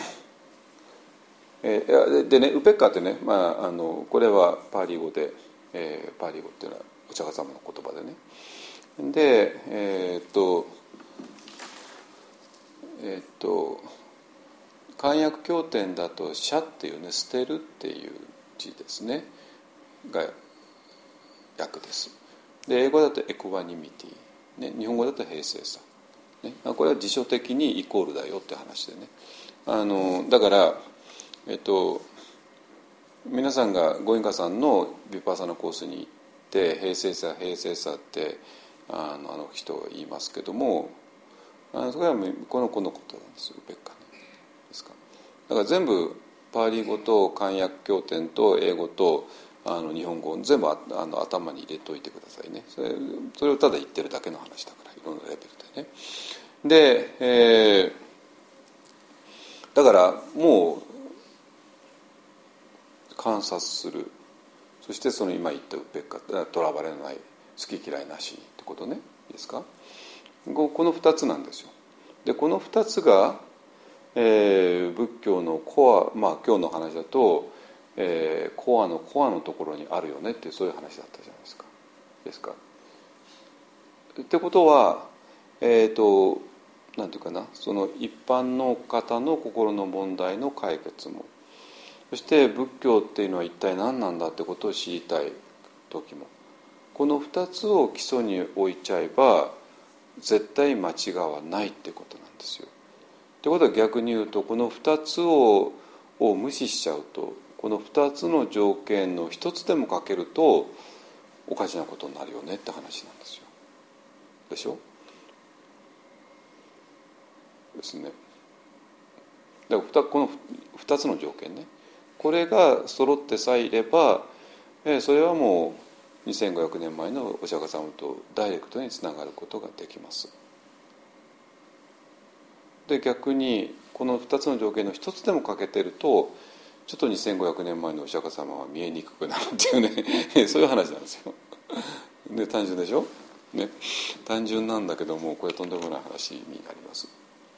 えー、でねウペッカってね、まあ、あのこれはパーリー語で、えー、パーリー語っていうのはお釈迦様の言葉でね。でえっ、ー、とえっ、ー、と漢訳経典だと「捨」っていうね捨てるっていう字ですねが訳です。で英語だとエクワニミティ、ね、日本語だと平静さね、これは辞書的にイコールだよって話でね。あのだから、えっと、皆さんがゴエンカさんのヴィパッサナコースに行って平静さ平静さってあのあの人が言いますけども、あのそれはこの子のことなんですよ、別かね。ですか。だから全部パーリー語と漢訳経典と英語とあの日本語全部ああの頭に入れといてくださいね。それ、それをただ言ってるだけの話だから、いろんなレベルでね。で、えー、だからもう観察する、そしてその今言った別かとらわれない好き嫌いなしってことね、いいですか。このふたつなんですよ。でこのふたつが、えー、仏教のコア、まあ今日の話だと、えー、コアのコアのところにあるよねっていうそういう話だったじゃないですか。ですか。ってことは、えっとなんていうかな、その一般の方の心の問題の解決も、そして仏教っていうのは一体何なんだってことを知りたい時も、このふたつを基礎に置いちゃえば絶対間違わないってことなんですよ。ってことは逆に言うと、このふたつをを無視しちゃうと、このふたつの条件のひとつでも欠けるとおかしなことになるよねって話なんですよ。でしょ。ですね。だからこのふたつの条件ね、これが揃ってさえいれば、それはもうにせんごひゃくねんまえのお釈迦様とダイレクトにつながることができます。で逆にこのふたつの条件のひとつでも欠けてると、ちょっとにせんごひゃくねんまえのお釈迦様は見えにくくなるっていうねそういう話なんですよ。で単純でしょ、ね、単純なんだけども、これとんでもない話になります。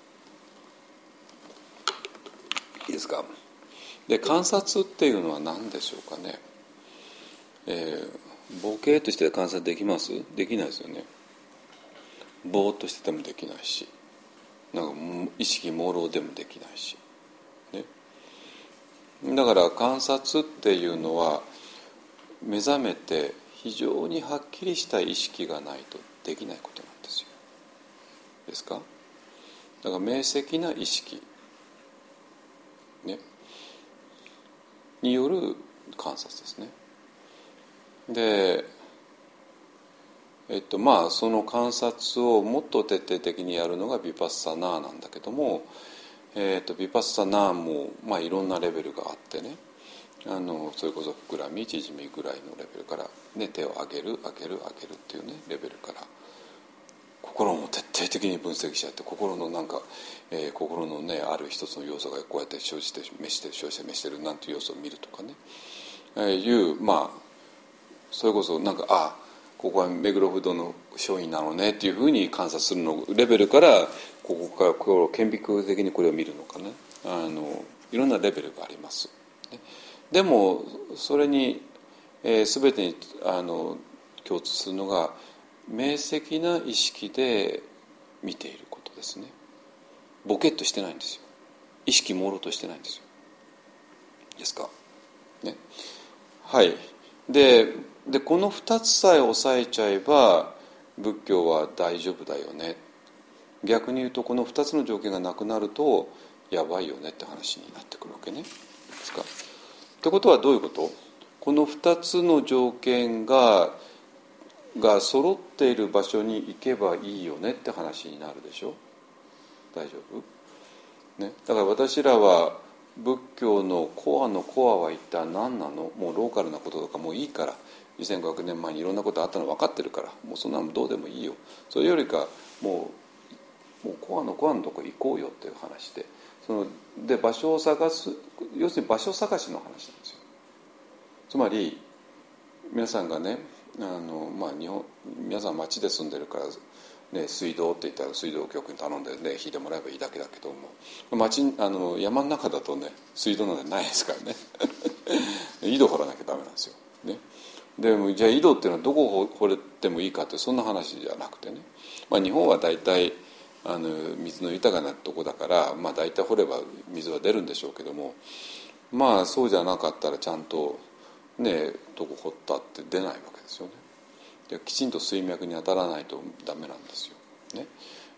いいですか。で観察っていうのは何でしょうかね。えー、ボケとして観察できます？できないですよね。ぼーっとしててもできないし、なんか意識朦朧でもできないし、ね、だから観察っていうのは目覚めて非常にはっきりした意識がないとできないことなんですよ。ですか。だから明晰な意識、ね、による観察ですね。で、えっとまあその観察をもっと徹底的にやるのがヴィパッサナーなんだけども、えっとヴィパッサナーもまあいろんなレベルがあってね、あのそれこそ膨らみ縮みぐらいのレベルから、ね、手を上げる上げる上げるっていうねレベルから、心も徹底的に分析しちゃって、心のなんか、えー、心のねある一つの要素がこうやって生じて滅してる生じて滅してるなんていう要素を見るとかね、えー、いうまあそれこそなんかあここは目黒不動の勝因なのねっていうふうに観察するのレベルから、ここからこう顕微鏡的にこれを見るのかね、あのいろんなレベルがあります。でもそれに、えー、全てにあの共通するのが明晰な意識で見ていることですね。ボケっとしてないんですよ。意識朦朧としてないんですよ。ですか。ね。はい。で、でこのふたつさえ押さえちゃえば仏教は大丈夫だよね。逆に言うとこのふたつの条件がなくなるとやばいよねって話になってくるわけね。ですか。ってことはどういうこと？このふたつの条件がが揃っている場所に行けばいいよねって話になるでしょ。大丈夫？ね。だから私らは仏教のコアのコアは一体何なの？もうローカルなこととかもういいから、にせんごひゃくねんまえにいろんなことあったの分かってるから、もうそんなのどうでもいいよ。それよりかもう、もうコアのコアのとこ行こうよっていう話で、そので場所を探す、要するに場所探しの話なんですよ。つまり皆さんがね、あの、まあ、日本皆さん町で住んでるから、ね、水道って言ったら水道局に頼んで、ね、引いてもらえばいいだけだけども、町あの山の中だとね水道なんてないですからね井戸掘らなきゃダメなんですよ、ね、でもじゃあ井戸っていうのはどこを掘れてもいいかってそんな話じゃなくてね、まあ、日本は大体あの水の豊かなとこだから、まあ、大体掘れば水は出るんでしょうけども、まあそうじゃなかったらちゃんとねどこ掘ったって出ないわけですよね。できちんと水脈に当たらないとダメなんですよ、ね、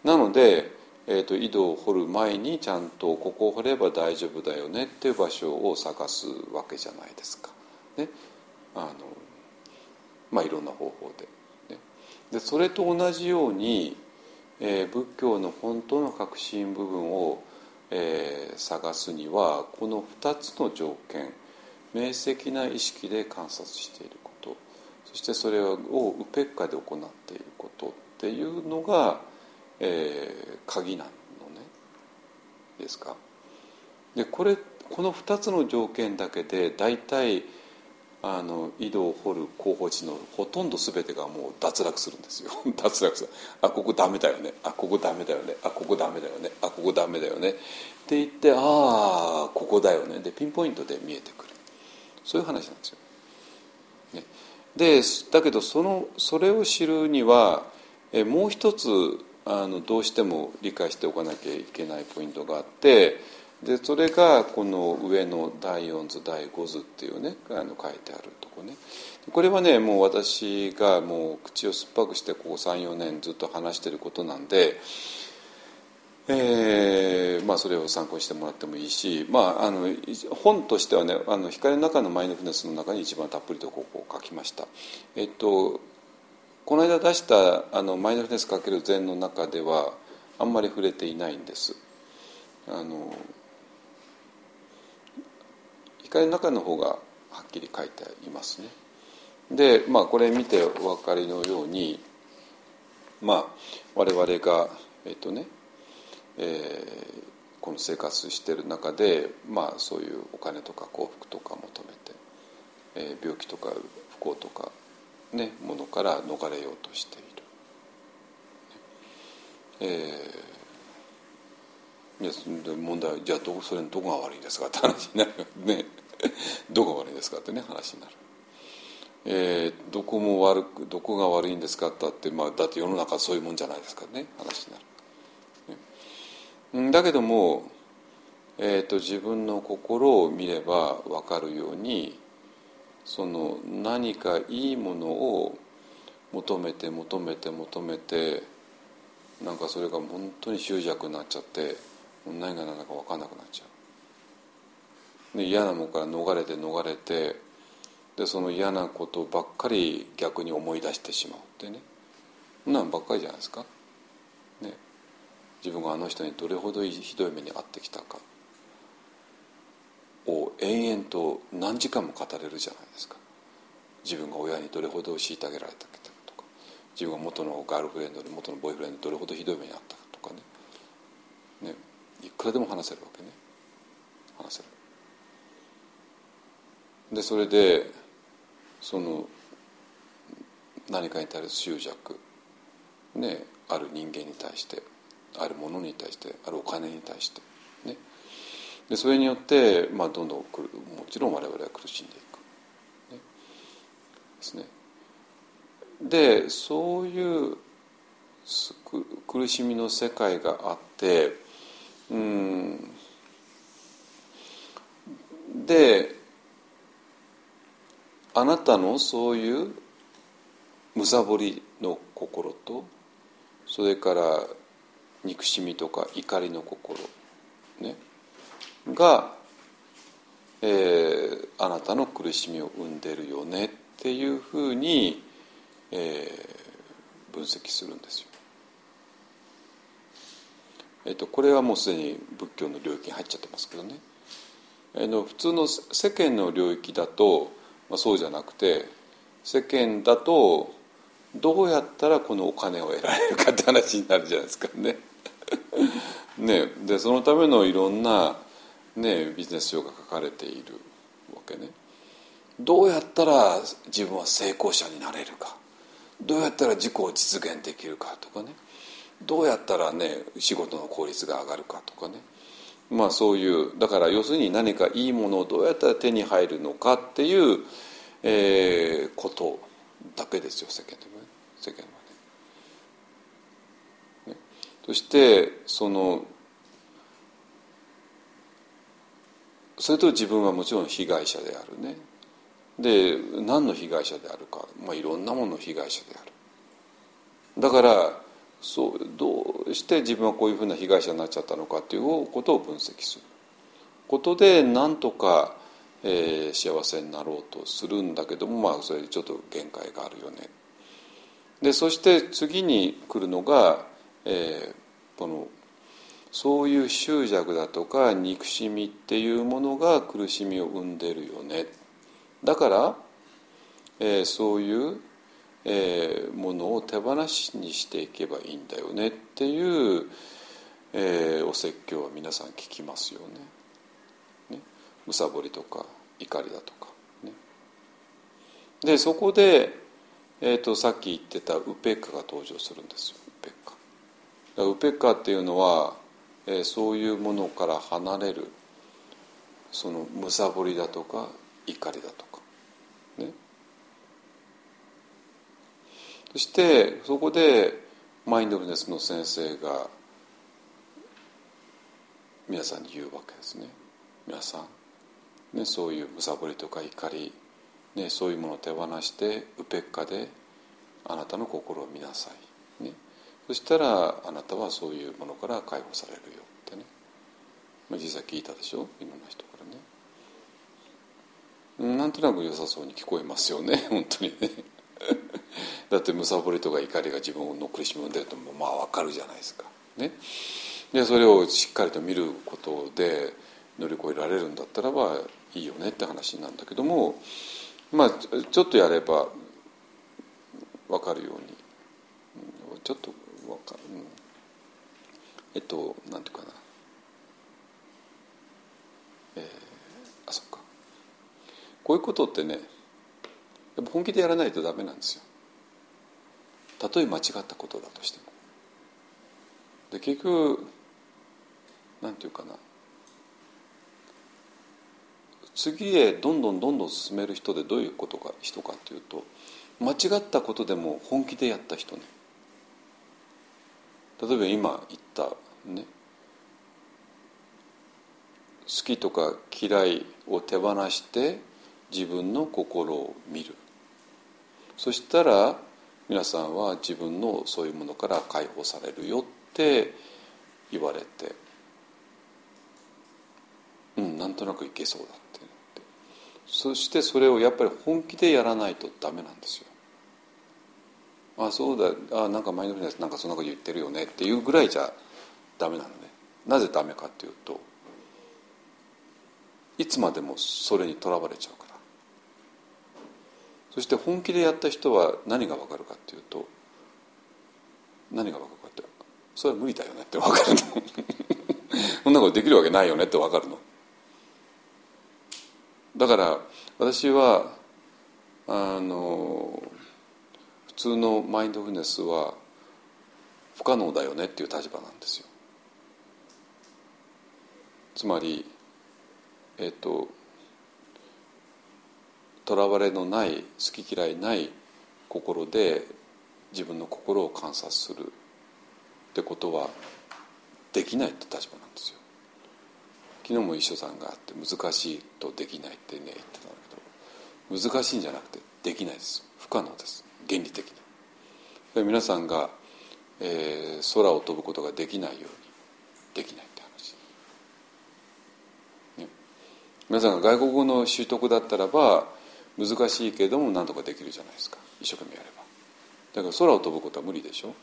なので、えーと、井戸を掘る前にちゃんとここを掘れば大丈夫だよねっていう場所を探すわけじゃないですか。ね、あのまあいろんな方法で。ね、でそれと同じように、えー、仏教の本当の核心部分を、えー、探すにはこのふたつの条件、明晰な意識で観察していること、そしてそれをウペッカで行っていることっていうのが、えー、鍵なのね。ですか。でこれこのふたつの条件だけで大体あの井戸を掘る候補地のほとんど全てがもう脱落するんですよ。脱落する。あここダメだよね。あここダメだよね。あここダメだよね。あここダメだよね。って言ってああここだよね。でピンポイントで見えてくる。そういう話なんですよ。ね、でだけどそのそれを知るにはえもう一つあのどうしても理解しておかなきゃいけないポイントがあって、でそれがこの上のだいよん図だいご図っていうねあの書いてあるとこね。これはねもう私がもう口を酸っぱくしてここさんよねんずっと話してることなんで、えーまあ、それを参考にしてもらってもいいし、まあ、あの本としてはねあの光の中のマインドフルネスの中に一番たっぷりとここを書きました。えっとこの間出したあのマインドフルネス×禅の中ではあんまり触れていないんです。あの光の中の方がはっきり書いていますね。で、まあ、これ見てお分かりのように、まあ、我々が、えっとねえー、この生活している中で、まあ、そういうお金とか幸福とか求めて、えー、病気とか不幸とかね、ものから逃れようとしている。えー、で問題はじゃあどそれのどこが悪いんですかって話になるね。どこが悪いんですかってね話になる。えー、どこも悪くどこが悪いんですかってだって、まあ、だって世の中はそういうもんじゃないですかね話になる。ね、だけども、えーと、自分の心を見れば分かるように。その何かいいものを求めて求めて求めてなんかそれが本当に執着になっちゃって何が何だか分かんなくなっちゃう。で嫌なものから逃れて逃れてでその嫌なことばっかり逆に思い出してしまうってね、そんなのばっかりじゃないですか、ね、自分があの人にどれほどひどい目に遭ってきたかを延々と何時間も語れるじゃないですか。自分が親にどれほど虐げられたかとか、自分が元のガールフレンドで元のボーイフレンドにどれほどひどい目に遭ったかとかね、ねいくらでも話せるわけね。話せる。でそれでその何かに対する執着、ね、ある人間に対してあるものに対してあるお金に対してね。でそれによって、まあ、どんどんもちろん我々は苦しんでいく、ね、ですね。でそういう苦しみの世界があってうんであなたのそういうむさぼりの心とそれから憎しみとか怒りの心ねが、えー、あなたの苦しみを生んでいるよねっていうふうに、えー、分析するんですよ。えーと、これはもうすでに仏教の領域に入っちゃってますけどね、えー、の普通の世間の領域だと、まあ、そうじゃなくて世間だとどうやったらこのお金を得られるかって話になるじゃないですかね。ねでそのためのいろんなね、ビジネス書が書かれているわけね。どうやったら自分は成功者になれるか、どうやったら自己を実現できるかとかね、どうやったらね仕事の効率が上がるかとかね、まあそういうだから要するに何かいいものをどうやったら手に入るのかっていう、えー、ことだけですよ世間でもね、世間はね。ねそしてそのそれと自分はもちろん被害者であるね。で何の被害者であるか、まあ、いろんなものの被害者である。だからそうどうして自分はこういうふうな被害者になっちゃったのかということを分析することでなんとか、えー、幸せになろうとするんだけども、まあそれでちょっと限界があるよね。でそして次に来るのが、えー、このそういう執着だとか憎しみっていうものが苦しみを生んでるよね。だから、えー、そういう、えー、ものを手放しにしていけばいいんだよねっていう、えー、お説教は皆さん聞きますよね。ね、むさぼりとか怒りだとか、ね、でそこで、えー、とさっき言ってたウペッカが登場するんですよ。ウペッカウペッカっていうのは、えー、そういうものから離れるそのむさぼりだとか怒りだとか、ね、そしてそこでマインドフルネスの先生が皆さんに言うわけですね。皆さん、ね、そういうむさぼりとか怒り、ね、そういうものを手放してウペッカであなたの心を見なさい、ね、そしたらあなたはそういうものから解放されるよってね、まあ、実際聞いたでしょ、いろんな人からね。なんとなく良さそうに聞こえますよね本当にねだってむさぼりとか怒りが自分の苦しみを生んでるとまあ分かるじゃないですか、ね、でそれをしっかりと見ることで乗り越えられるんだったらばいいよねって話なんだけども、まあちょっとやれば分かるようにちょっと分かる、うん、えっとなんていうかな、えー、あそっかこういうことってねやっぱ本気でやらないとダメなんですよ。たとえ間違ったことだとしても。で結局なんていうかな、次へどんどんどんどん進める人でどういうことか人かっていうと、間違ったことでも本気でやった人ね。例えば今言ったね、好きとか嫌いを手放して自分の心を見る。そしたら皆さんは自分のそういうものから解放されるよって言われて、うんなんとなくいけそうだって言って、そしてそれをやっぱり本気でやらないとダメなんですよ。あそうだ、あなんかマインドフルネスなんかそんなこと言ってるよねっていうぐらいじゃダメなのね。なぜダメかっていうと、いつまでもそれにとらわれちゃうから。そして本気でやった人は何が分かるかっていうと、何が分かるかってそれは無理だよねって分かるのそんなことできるわけないよねって分かるの。だから私はあの普通のマインドフルネスは不可能だよねっていう立場なんですよ。つまりえっととらわれのない好き嫌いない心で自分の心を観察するってことはできないって立場なんですよ。昨日も一緒さんがあって難しいとできないってね言ってたんだけど、難しいんじゃなくてできないです。不可能です。原理的に。皆さんが、えー、空を飛ぶことができないようにできないって話、ね、皆さんが外国語の習得だったらば難しいけれども何とかできるじゃないですか、一生懸命やれば。だから空を飛ぶことは無理でしょ。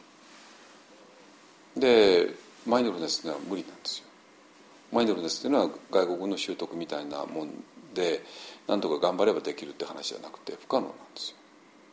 でマインドフルネスっていうのは無理なんですよ。マインドフルネスっていうのは外国語の習得みたいなもんで何とか頑張ればできるって話じゃなくて不可能なんですよ。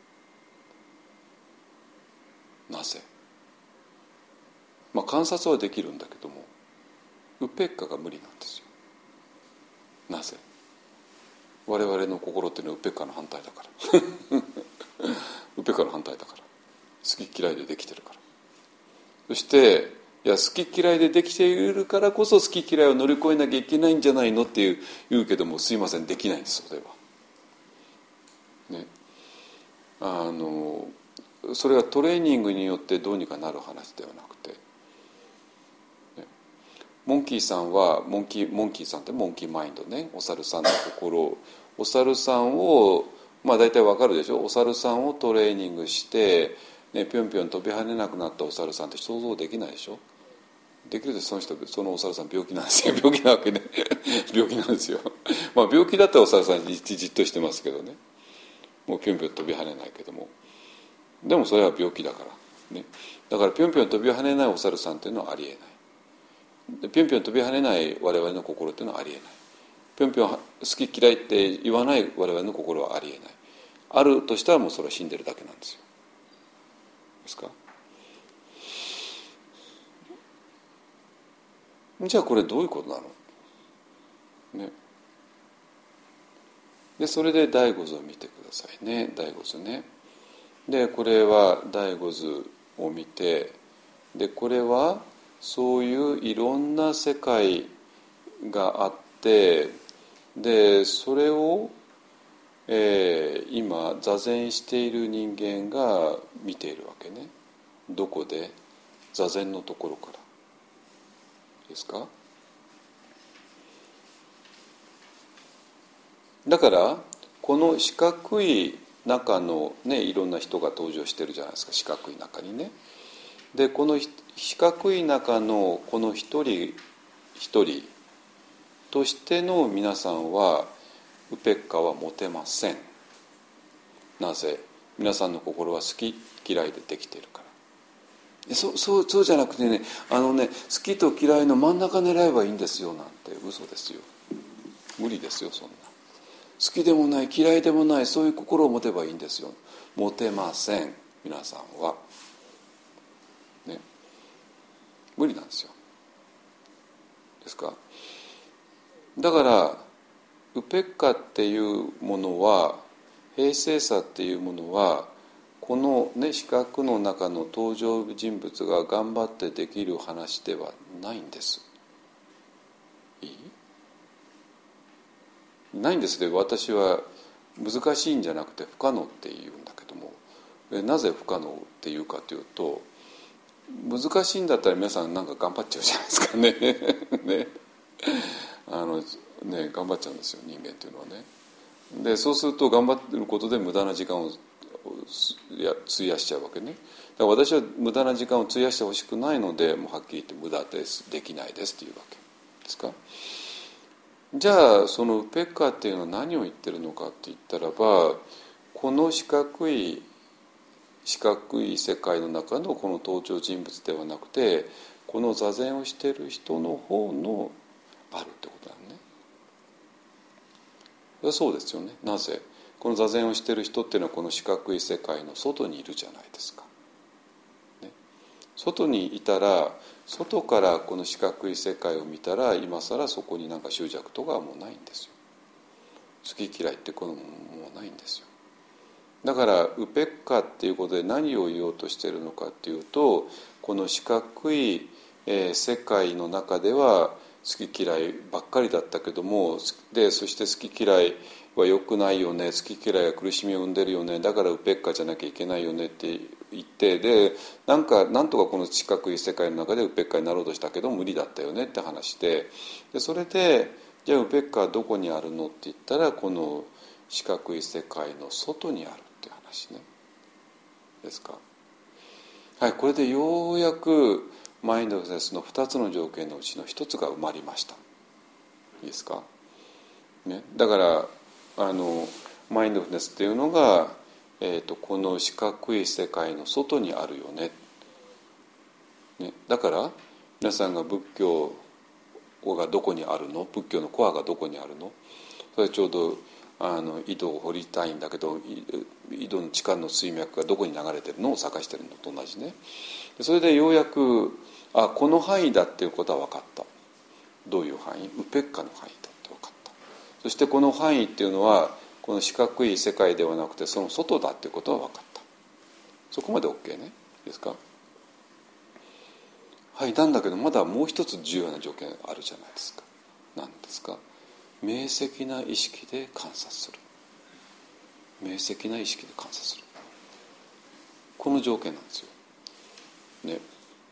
なぜ、まあ、観察はできるんだけどもウペッカが無理なんですよ。なぜ、我々の心っていうのはウペッカの反対だからウペッカの反対だから、好き嫌いでできてるから。そしていや好き嫌いでできているからこそ好き嫌いを乗り越えなきゃいけないんじゃないのっていう言うけども、すいませんできないんですそれは、ね、あのそれはトレーニングによってどうにかなる話ではなくて、ね、モンキーさんはモンキーモンキーさんってモンキーマインドね、お猿さんの心、お猿さんをまあ大体わかるでしょ。お猿さんをトレーニングしてね、ぴょんぴょん飛び跳ねなくなったお猿さんって想像できないでしょ。できるとその人そのお猿さん病気なんですよ。病気なわけね病気なんですよ。まあ病気だったらお猿さんじじっとしてますけどね、もうぴょんぴょん飛び跳ねないけども、でもそれは病気だから、ね、だからぴょんぴょん飛び跳ねないお猿さんっていうのはありえない。でぴょんぴょん飛び跳ねない我々の心っていうのはありえない。ぴょんぴょん好き嫌いって言わない我々の心はありえない。あるとしたらもうそれは死んでるだけなんですよ。ですか。じゃあこれどういうことなの、ね、でそれで第五図を見てくださいね。第五図ね。でこれは第五図を見て、でこれはそういういろんな世界があって、でそれを、えー、今座禅している人間が見ているわけね。どこで？座禅のところからですか。だからこの四角い中のね、いろんな人が登場してるじゃないですか、四角い中にね。でこの四角い中のこの一人一人としての皆さんはウペッカは持てません。なぜ？皆さんの心は好き嫌いでできているから。そ そう、そうじゃなくてね、あのね、好きと嫌いの真ん中狙えばいいんですよなんて嘘ですよ。無理ですよそんな。好きでもない嫌いでもないそういう心を持てばいいんですよ。持てません皆さんは、ね、無理なんですよ。ですか。だからウペッカっていうものは、平静さっていうものはこの、ね、四角の中の登場人物が頑張ってできる話ではないんです。いい？ないんですで、私は難しいんじゃなくて不可能って言うんだけども、なぜ不可能っていうかというと、難しいんだったら皆さんなんか頑張っちゃうじゃないですかねね、あのね頑張っちゃうんですよ人間っていうのはね。でそうすると頑張ることで無駄な時間を費やしちゃうわけね。だから私は無駄な時間を費やしてほしくないので、もうはっきり言って無駄です、できないですっていうわけですか。じゃあそのウペッカっていうのは何を言ってるのかって言ったらば、この四角い四角い世界の中のこの登場人物ではなくて、この座禅をしている人の方のあるってことだね。そうですよね。なぜ？この座禅をしている人っていうのはこの四角い世界の外にいるじゃないですか、ね、外にいたら、外からこの四角い世界を見たら、今更そこになんか執着とかはもうないんですよ。好き嫌いってこのもうないんですよ。だからウペッカっていうことで何を言おうとしているのかっていうと、この四角い、えー、世界の中では好き嫌いばっかりだったけども、でそして好き嫌いは良くないよね、好き嫌いは苦しみを生んでるよね、だからウペッカじゃなきゃいけないよねって言って、でなんかなんとかこの四角い世界の中でウペッカになろうとしたけど無理だったよねって話で、でそれでじゃあウペッカはどこにあるのって言ったら、この四角い世界の外にあるっていう話ね。ですか。はい、これでようやくマインドフルネスのふたつの条件のうちのひとつが埋まりました。いいですか、ね、だからあのマインドフルネスっていうのが、えーと、この四角い世界の外にあるよね。ね、だから皆さんが仏教がどこにあるの、仏教のコアがどこにあるの、それちょうどあの井戸を掘りたいんだけど、井戸の地下の水脈がどこに流れてるのを探してるのと同じね。それでようやくあこの範囲だっていうことは分かった。どういう範囲？ウペッカの範囲だって分かった。そしてこの範囲っていうのはこの四角い世界ではなくてその外だっていうことは分かった。そこまで OK ね。ですか。はい。なんだけどまだもう一つ重要な条件あるじゃないですか。何ですか。明晰な意識で観察する。明晰な意識で観察する。この条件なんですよ。ね。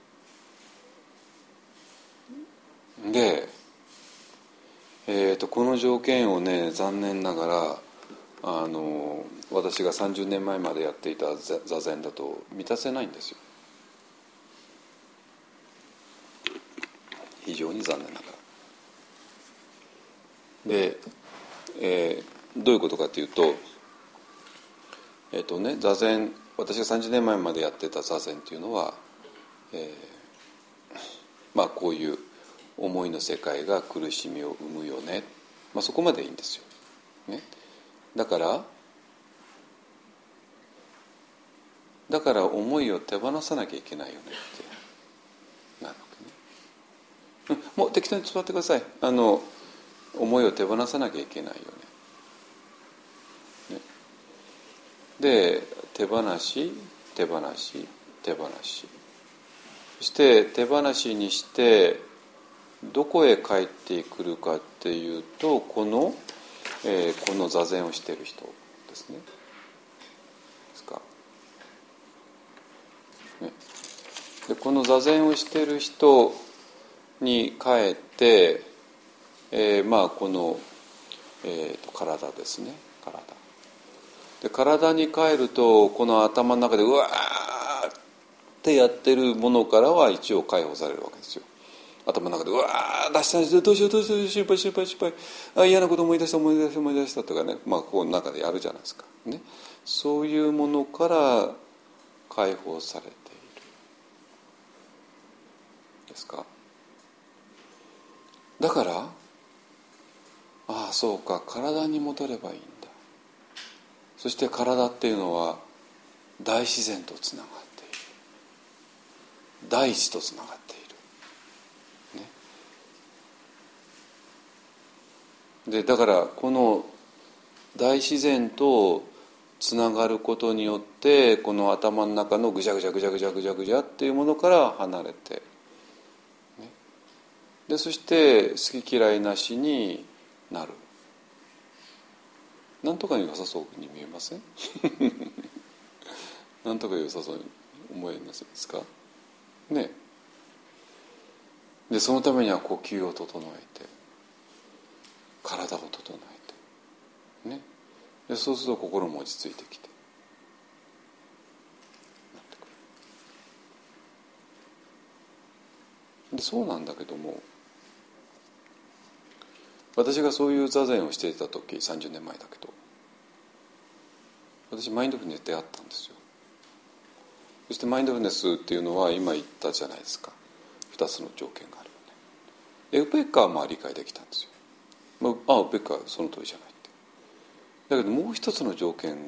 で、えーと、この条件をね、残念ながらあの私がさんじゅうねんまえまでやっていた座禅だと満たせないんですよ。非常に残念ながら。で、えー、どういうことかというと、えっとね、座禅、私がさんじゅうねんまえまでやってた座禅っていうのは、えー、まあこういう思いの世界が苦しみを生むよね、まあ、そこまでいいんですよ、ね、だからだから思いを手放さなきゃいけないよねってなるわけね、うん、もう適当に座ってください。あの思いを手放さなきゃいけないよね。ねで手放し手放し手放し、そして手放しにしてどこへ帰ってくるかっていうと、この、えー、この座禅をしている人ですね。ですか。ね、でこの座禅をしている人に帰って、えー、まあこの、えー、と体ですね。体で体に帰ると、この頭の中でうわーってやってるものからは一応解放されるわけですよ。頭の中でうわー出したんですよ、どうしようどうしよう、心配心配心配、あ嫌なこと思い出した思い出した思い出したとかね、まあこの中でやるじゃないですか、ね、そういうものから解放されているですか。だからああそうか、体に戻ればいいんだ。そして体っていうのは大自然とつながっている、大地とつながっている、ね、でだからこの大自然とつながることによって、この頭の中のぐじゃぐじゃぐじゃぐじゃぐじゃぐじゃっていうものから離れて、ね、でそして好き嫌いなしになる。なんとかに良さそうに見えませんなんとか良さそうに思えますですかね。でそのためには呼吸を整えて、体を整えて、ね、でそうすると心も落ち着いてきてなってくる。でそうなんだけども、私がそういう座禅をしていた時、さんじゅうねんまえだけど、私マインドフルネスに出会ったんですよ。そしてマインドフルネスっていうのは今言ったじゃないですか、ふたつの条件があるよね。ウペッカはまあ理解できたんですよ。ああウペッカはその通りじゃないって。だけどもう一つの条件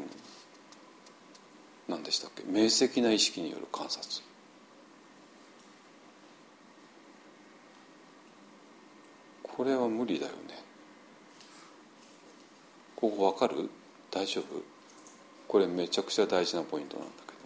何でしたっけ、明晰な意識による観察。これは無理だよね。ここ分かる？大丈夫？これめちゃくちゃ大事なポイントなんだけ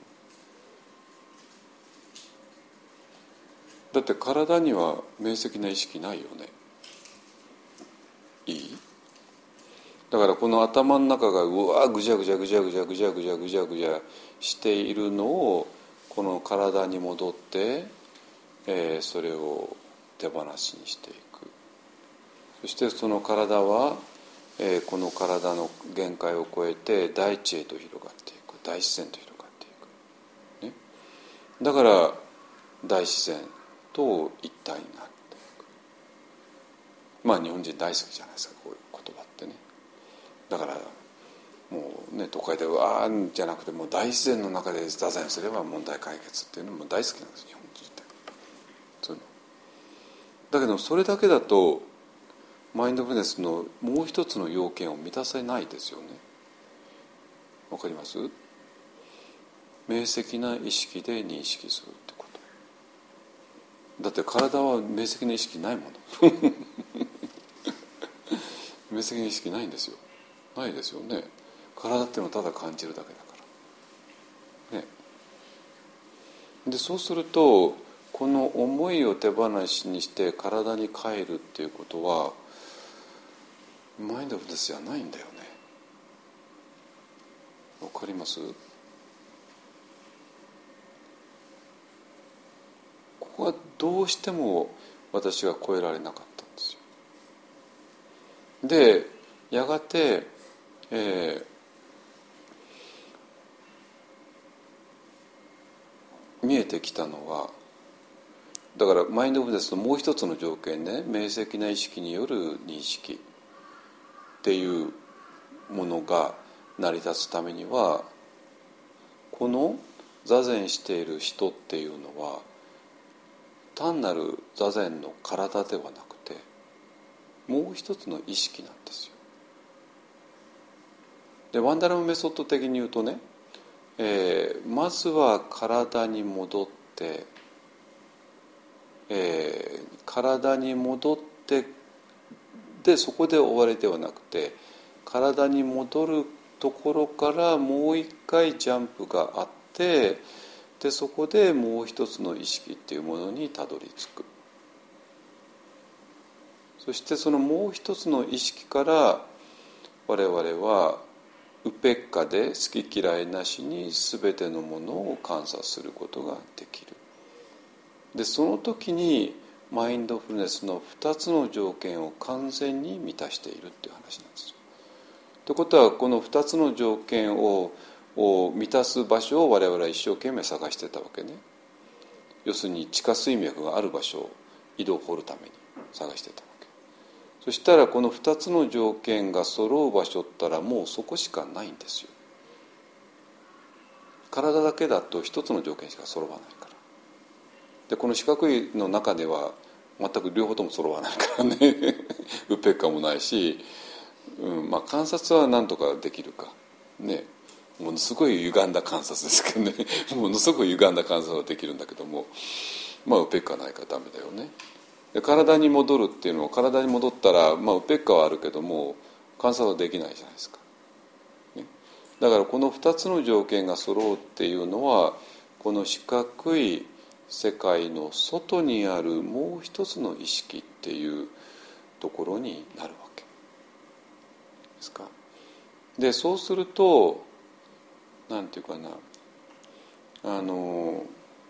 ど、だって体には明晰な意識ないよね。いい？だからこの頭の中がうわぐじゃぐじゃぐじゃぐじゃぐじゃぐじゃぐじゃぐじゃしているのを、この体に戻って、えー、それを手放しにしていく。そしてその体は、えー、この体の限界を超えて大地へと広がっていく、大自然と広がっていく、ね、だから大自然と一体になっていく。まあ日本人大好きじゃないですか、こういう言葉ってね。だからもうね、都会でわーんじゃなくて、もう大自然の中で座禅すれば問題解決っていうのも大好きなんです、日本人って。そういうのだけどそれだけだとマインドフルネスのもう一つの要件を満たせないですよね。わかります？明晰な意識で認識するってこと。だって体は明晰な意識ないもの明晰な意識ないんですよ。ないですよね。体っていうのはただ感じるだけだからね。でそうすると、この思いを手放しにして体に帰るっていうことはマインドフルネスじゃないんだよね。わかります？ここはどうしても私が超えられなかったんですよ。でやがて、えてきたのは、だからマインドフルネスのもう一つの条件ね、明晰な意識による認識っていうものが成り立つためには、この座禅している人っていうのは単なる座禅の体ではなくて、もう一つの意識なんですよ。でワンダラムメソッド的に言うとね、えー、まずは体に戻って、えー、体に戻ってでそこで終わりではなくて、体に戻るところからもう一回ジャンプがあって、でそこでもう一つの意識っていうものにたどり着く。そしてそのもう一つの意識から我々はウペッカで好き嫌いなしに全てのものを観察することができる。でその時にマインドフルネスのふたつの条件を完全に満たしているっていう話なんですよ。ということはこのふたつの条件をを満たす場所を我々は一生懸命探してたわけね。要するに地下水脈がある場所を井戸を掘るために探してたわけ。そしたらこのふたつの条件が揃う場所ったらもうそこしかないんですよ。体だけだとひとつの条件しか揃わないから。でこの四角いの中では全く両方とも揃わないからねウペッカもないし、うんまあ、観察は何とかできるかね。ものすごい歪んだ観察ですけどねものすごく歪んだ観察はできるんだけども、まあウペッカないからダメだよね。で体に戻るっていうのは、体に戻ったら、まあ、ウペッカはあるけども観察はできないじゃないですか、ね、だからこのふたつの条件が揃うっていうのは、この四角い世界の外にあるもう一つの意識っていうところになるわけですか。でそうするとなんていうかな、あの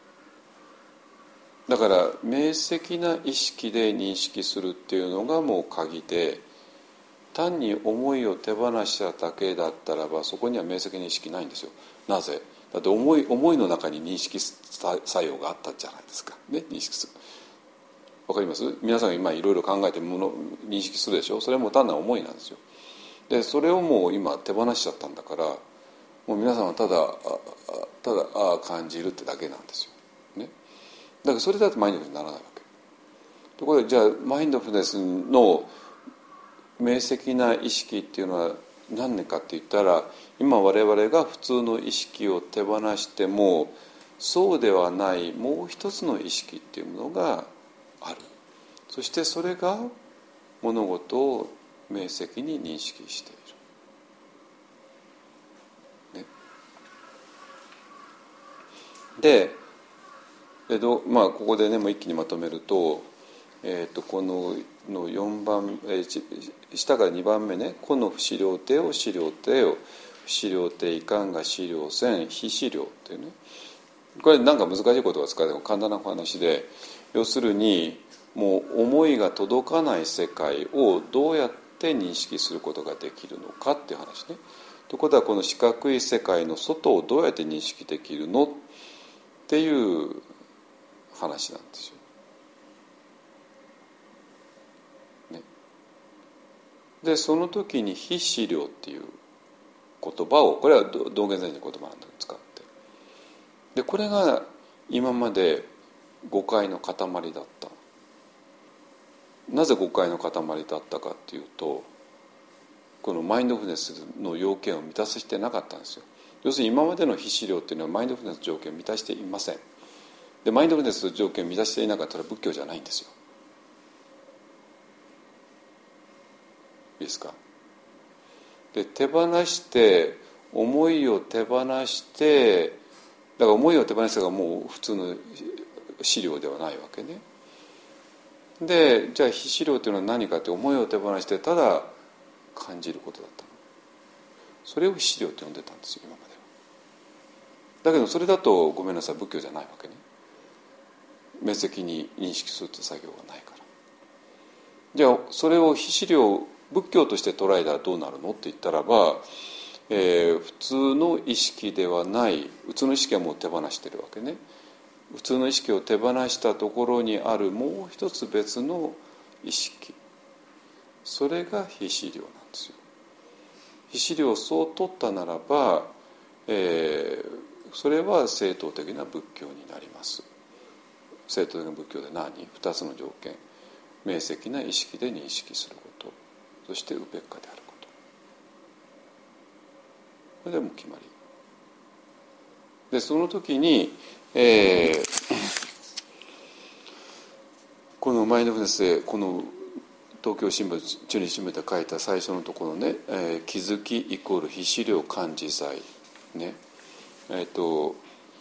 だから明晰な意識で認識するっていうのがもう鍵で、単に思いを手放しただけだったらばそこには明晰な意識ないんですよ。なぜだって思い、思いの中に認識作用があったじゃないですか、ね、認識する。わかります？皆さんが今いろいろ考えてもの認識するでしょ。それも単なる思いなんですよ。でそれをもう今手放しちゃったんだから、もう皆さんはただただああ感じるってだけなんですよ、ね、だからそれだとマインドフルネスにならないわけ。ところでじゃあマインドフルネスの明晰な意識っていうのは何年かって言ったら、今我々が普通の意識を手放してもそうではないもう一つの意識っていうものがある。そしてそれが物事を明晰に認識している。で、えどまあ、ここでねもう一気にまとめると、えー、とこののよんばん、えー、下からにばんめね、この不思量定を思量定を不思量定いかんが思量線非思量っていうね、これなんか難しい言葉を使っても簡単な話で、要するにもう思いが届かない世界をどうやって認識することができるのかっていう話ね。ということはこの四角い世界の外をどうやって認識できるのっていう話なんですよ、ね、でその時に非思量っていう言葉を、これは道元禅師の言葉なんだけど使って、でこれが今まで誤解の塊だった。なぜ誤解の塊だったかっていうと、このマインドフルネスの要件を満たしてなかったんですよ。要するに今までの非思量っていうのはマインドフルネスの条件を満たしていません。でマインドフルネスの条件を満たしていなかったら仏教じゃないんですよ。いいですか。で手放して思いを手放して、だから思いを手放したがもう普通の思量ではないわけね。でじゃあ非思量というのは何かって、思いを手放してただ感じることだったの。それを非思量と呼んでたんですよ今までは。だけどそれだとごめんなさい、仏教じゃないわけね。明晰に認識するという作業がないから。じゃあそれを非思量、仏教として捉えたらどうなるのって言ったらば、えー、普通の意識ではない、普通の意識はもう手放してるわけね。 普通の意識を手放したところにあるもう一つ別の意識、それが非資料なんですよ。非資料をそう取ったならば、えー、それは正統的な仏教になります。正統的な仏教で何？二つの条件、明晰な意識で認識すること、そしてウペッカであること、これでも決まりで、その時に、えー、このマインドフルネスでこの東京新聞中日新聞で書いた最初のところね、えー、気づきイコール非資料感知在ね、えーと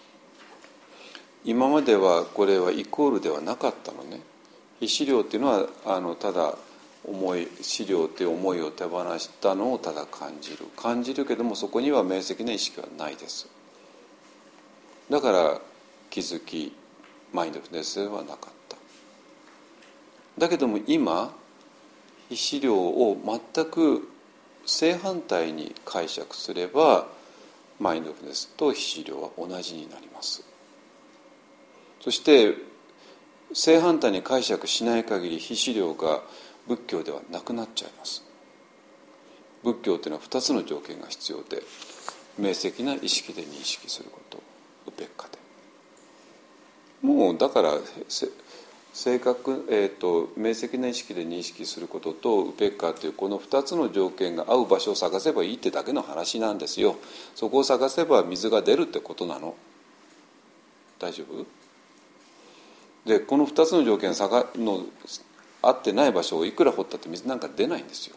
今まではこれはイコールではなかったのね。非資料っていうのはあのただ思い資料っていう思いを手放したのをただ感じる感じるけども、そこには明晰な意識はないです。だから気づきマインドフルネスではなかった。だけども今非資料を全く正反対に解釈すればマインドフルネスと非資料は同じになります。そして正反対に解釈しない限り非資料が仏教ではなくなっちゃいます。仏教というのはふたつの条件が必要で、明晰な意識で認識すること、ウペッカで。もうだから正確、えーと、明晰な意識で認識することとウペッカというこのふたつの条件が合う場所を探せばいいってだけの話なんですよ。そこを探せば水が出るってことなの。大丈夫？でこのふたつの条件の合ってない場所をいくら掘ったって水なんか出ないんですよ。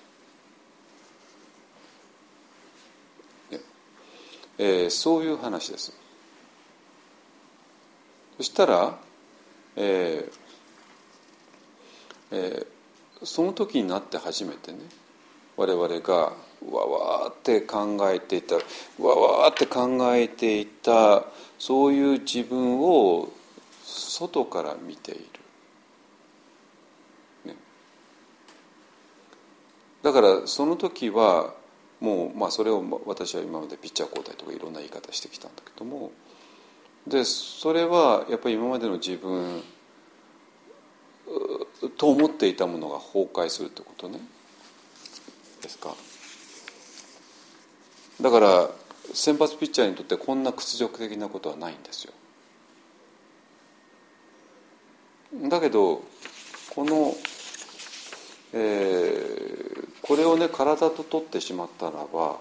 ねえー、そういう話です。そしたら、えーえー、その時になって初めてね、我々がわわーって考えていたわわーって考えていたそういう自分を外から見ている、ね、だからその時はもう、まあ、それを私は今までピッチャー交代とかいろんな言い方してきたんだけども、でそれはやっぱり今までの自分と思っていたものが崩壊するってことねですか。だから先発ピッチャーにとってこんな屈辱的なことはないんですよ。だけどこの、えー、これをね体と取ってしまったらば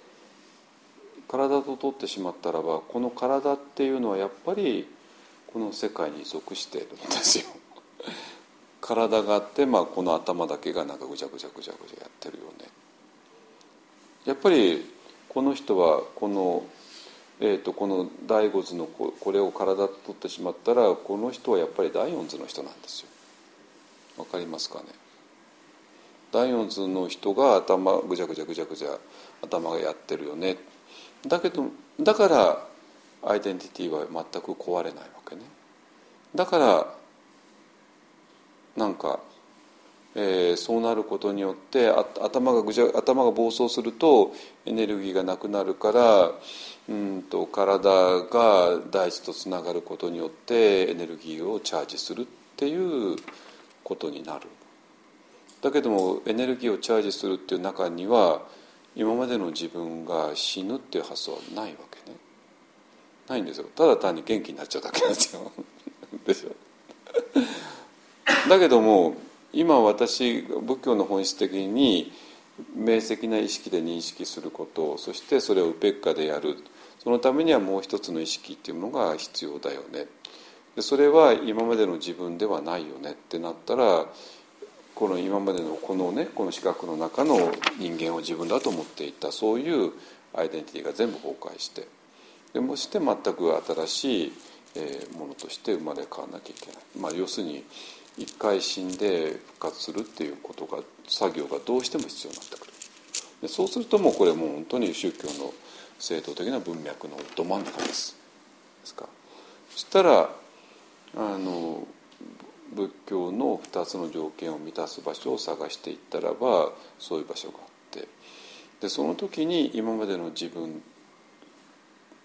体と取ってしまったらばこの体っていうのはやっぱりこの世界に属しているんですよ。体があって、まあ、この頭だけがなんかぐちゃぐちゃぐちゃぐちゃやってるよね。やっぱりこの人はこのえー、とこの第五図の こ, これを体と取ってしまったらこの人はやっぱり第四図の人なんですよ。わかりますかね。第四図の人が頭ぐちゃぐちゃぐちゃぐちゃ頭がやってるよね。だけどだからアイデンティティは全く壊れないわけね。だからなんか、えー、そうなることによってあ頭がぐちゃ頭が暴走するとエネルギーがなくなるからうんと体が大地とつながることによってエネルギーをチャージするっていうことになる。だけどもエネルギーをチャージするっていう中には今までの自分が死ぬっていう発想はないわけね。ないんですよ。ただ単に元気になっちゃうだけなんですよ。でしょ。だけども今私仏教の本質的に明晰な意識で認識すること、そしてそれをウペッカでやる、そのためにはもう一つの意識っていうものが必要だよね。でそれは今までの自分ではないよねってなったらこの今までのこのねこの四角の中の人間を自分だと思っていたそういうアイデンティティが全部崩壊してでもして全く新しいものとして生まれ変わらなきゃいけない。まあ、要するに一回死んで復活するっていうことが作業がどうしても必要になってくる。でそうするともうこれもう本当に宗教の正統的な文脈のど真ん中ですですか。そしたらあの仏教のふたつの条件を満たす場所を探していったらばそういう場所があって、でその時に今までの自分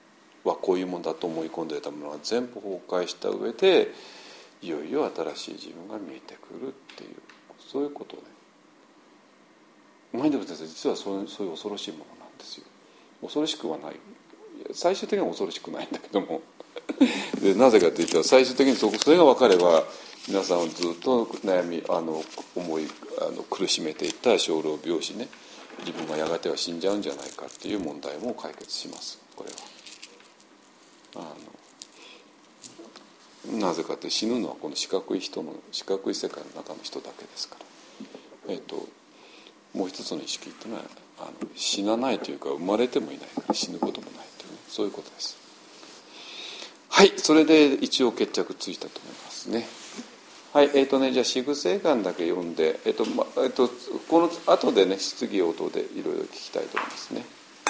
はこういうものだと思い込んでいたものが全部崩壊した上でいよいよ新しい自分が見えてくるっていう、そういうことね。マインドフルネスは実はそういう、そういう恐ろしいものなんですよ。恐ろしくはない、最終的には恐ろしくないんだけどもでなぜかというと最終的に そ, それが分かれば皆さんをずっと悩みあの思いあの苦しめていた生老病死ね、自分がやがては死んじゃうんじゃないかっていう問題も解決します。これはあのなぜかって死ぬのはこの四角い人の四角い世界の中の人だけですから、えーと、もう一つの意識っていうのはあの死なないというか生まれてもいないから死ぬこともないという、ね、そういうことです。はい、それで一応決着ついたと思いますね。はい、えーとね、じゃあ四愚世願だけ読んで、えーとまえーと、この後でね質疑応答でいろいろ聞きたいと思いますね。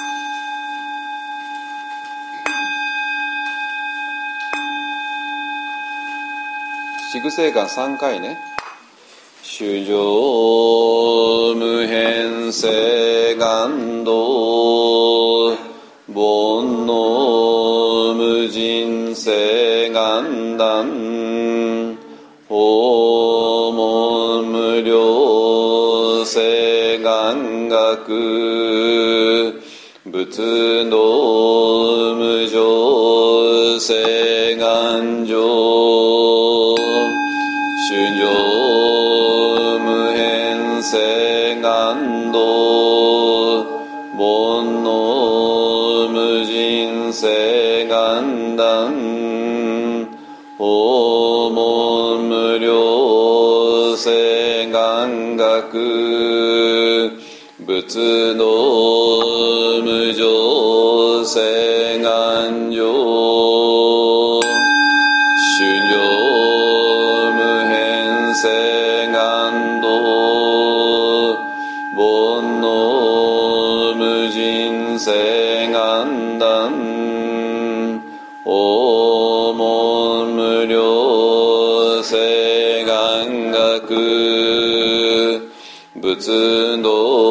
四愚世願さんかいね。衆生無変世願道、煩悩無尽世願断、訪問無量世願学、仏道無常世願上、衆生無変世願道、煩悩無尽世願断、訪問無量世願学、仏道無常世願上、衆生無変世願道、煩悩無尽世願断、訪問無量世願学、仏道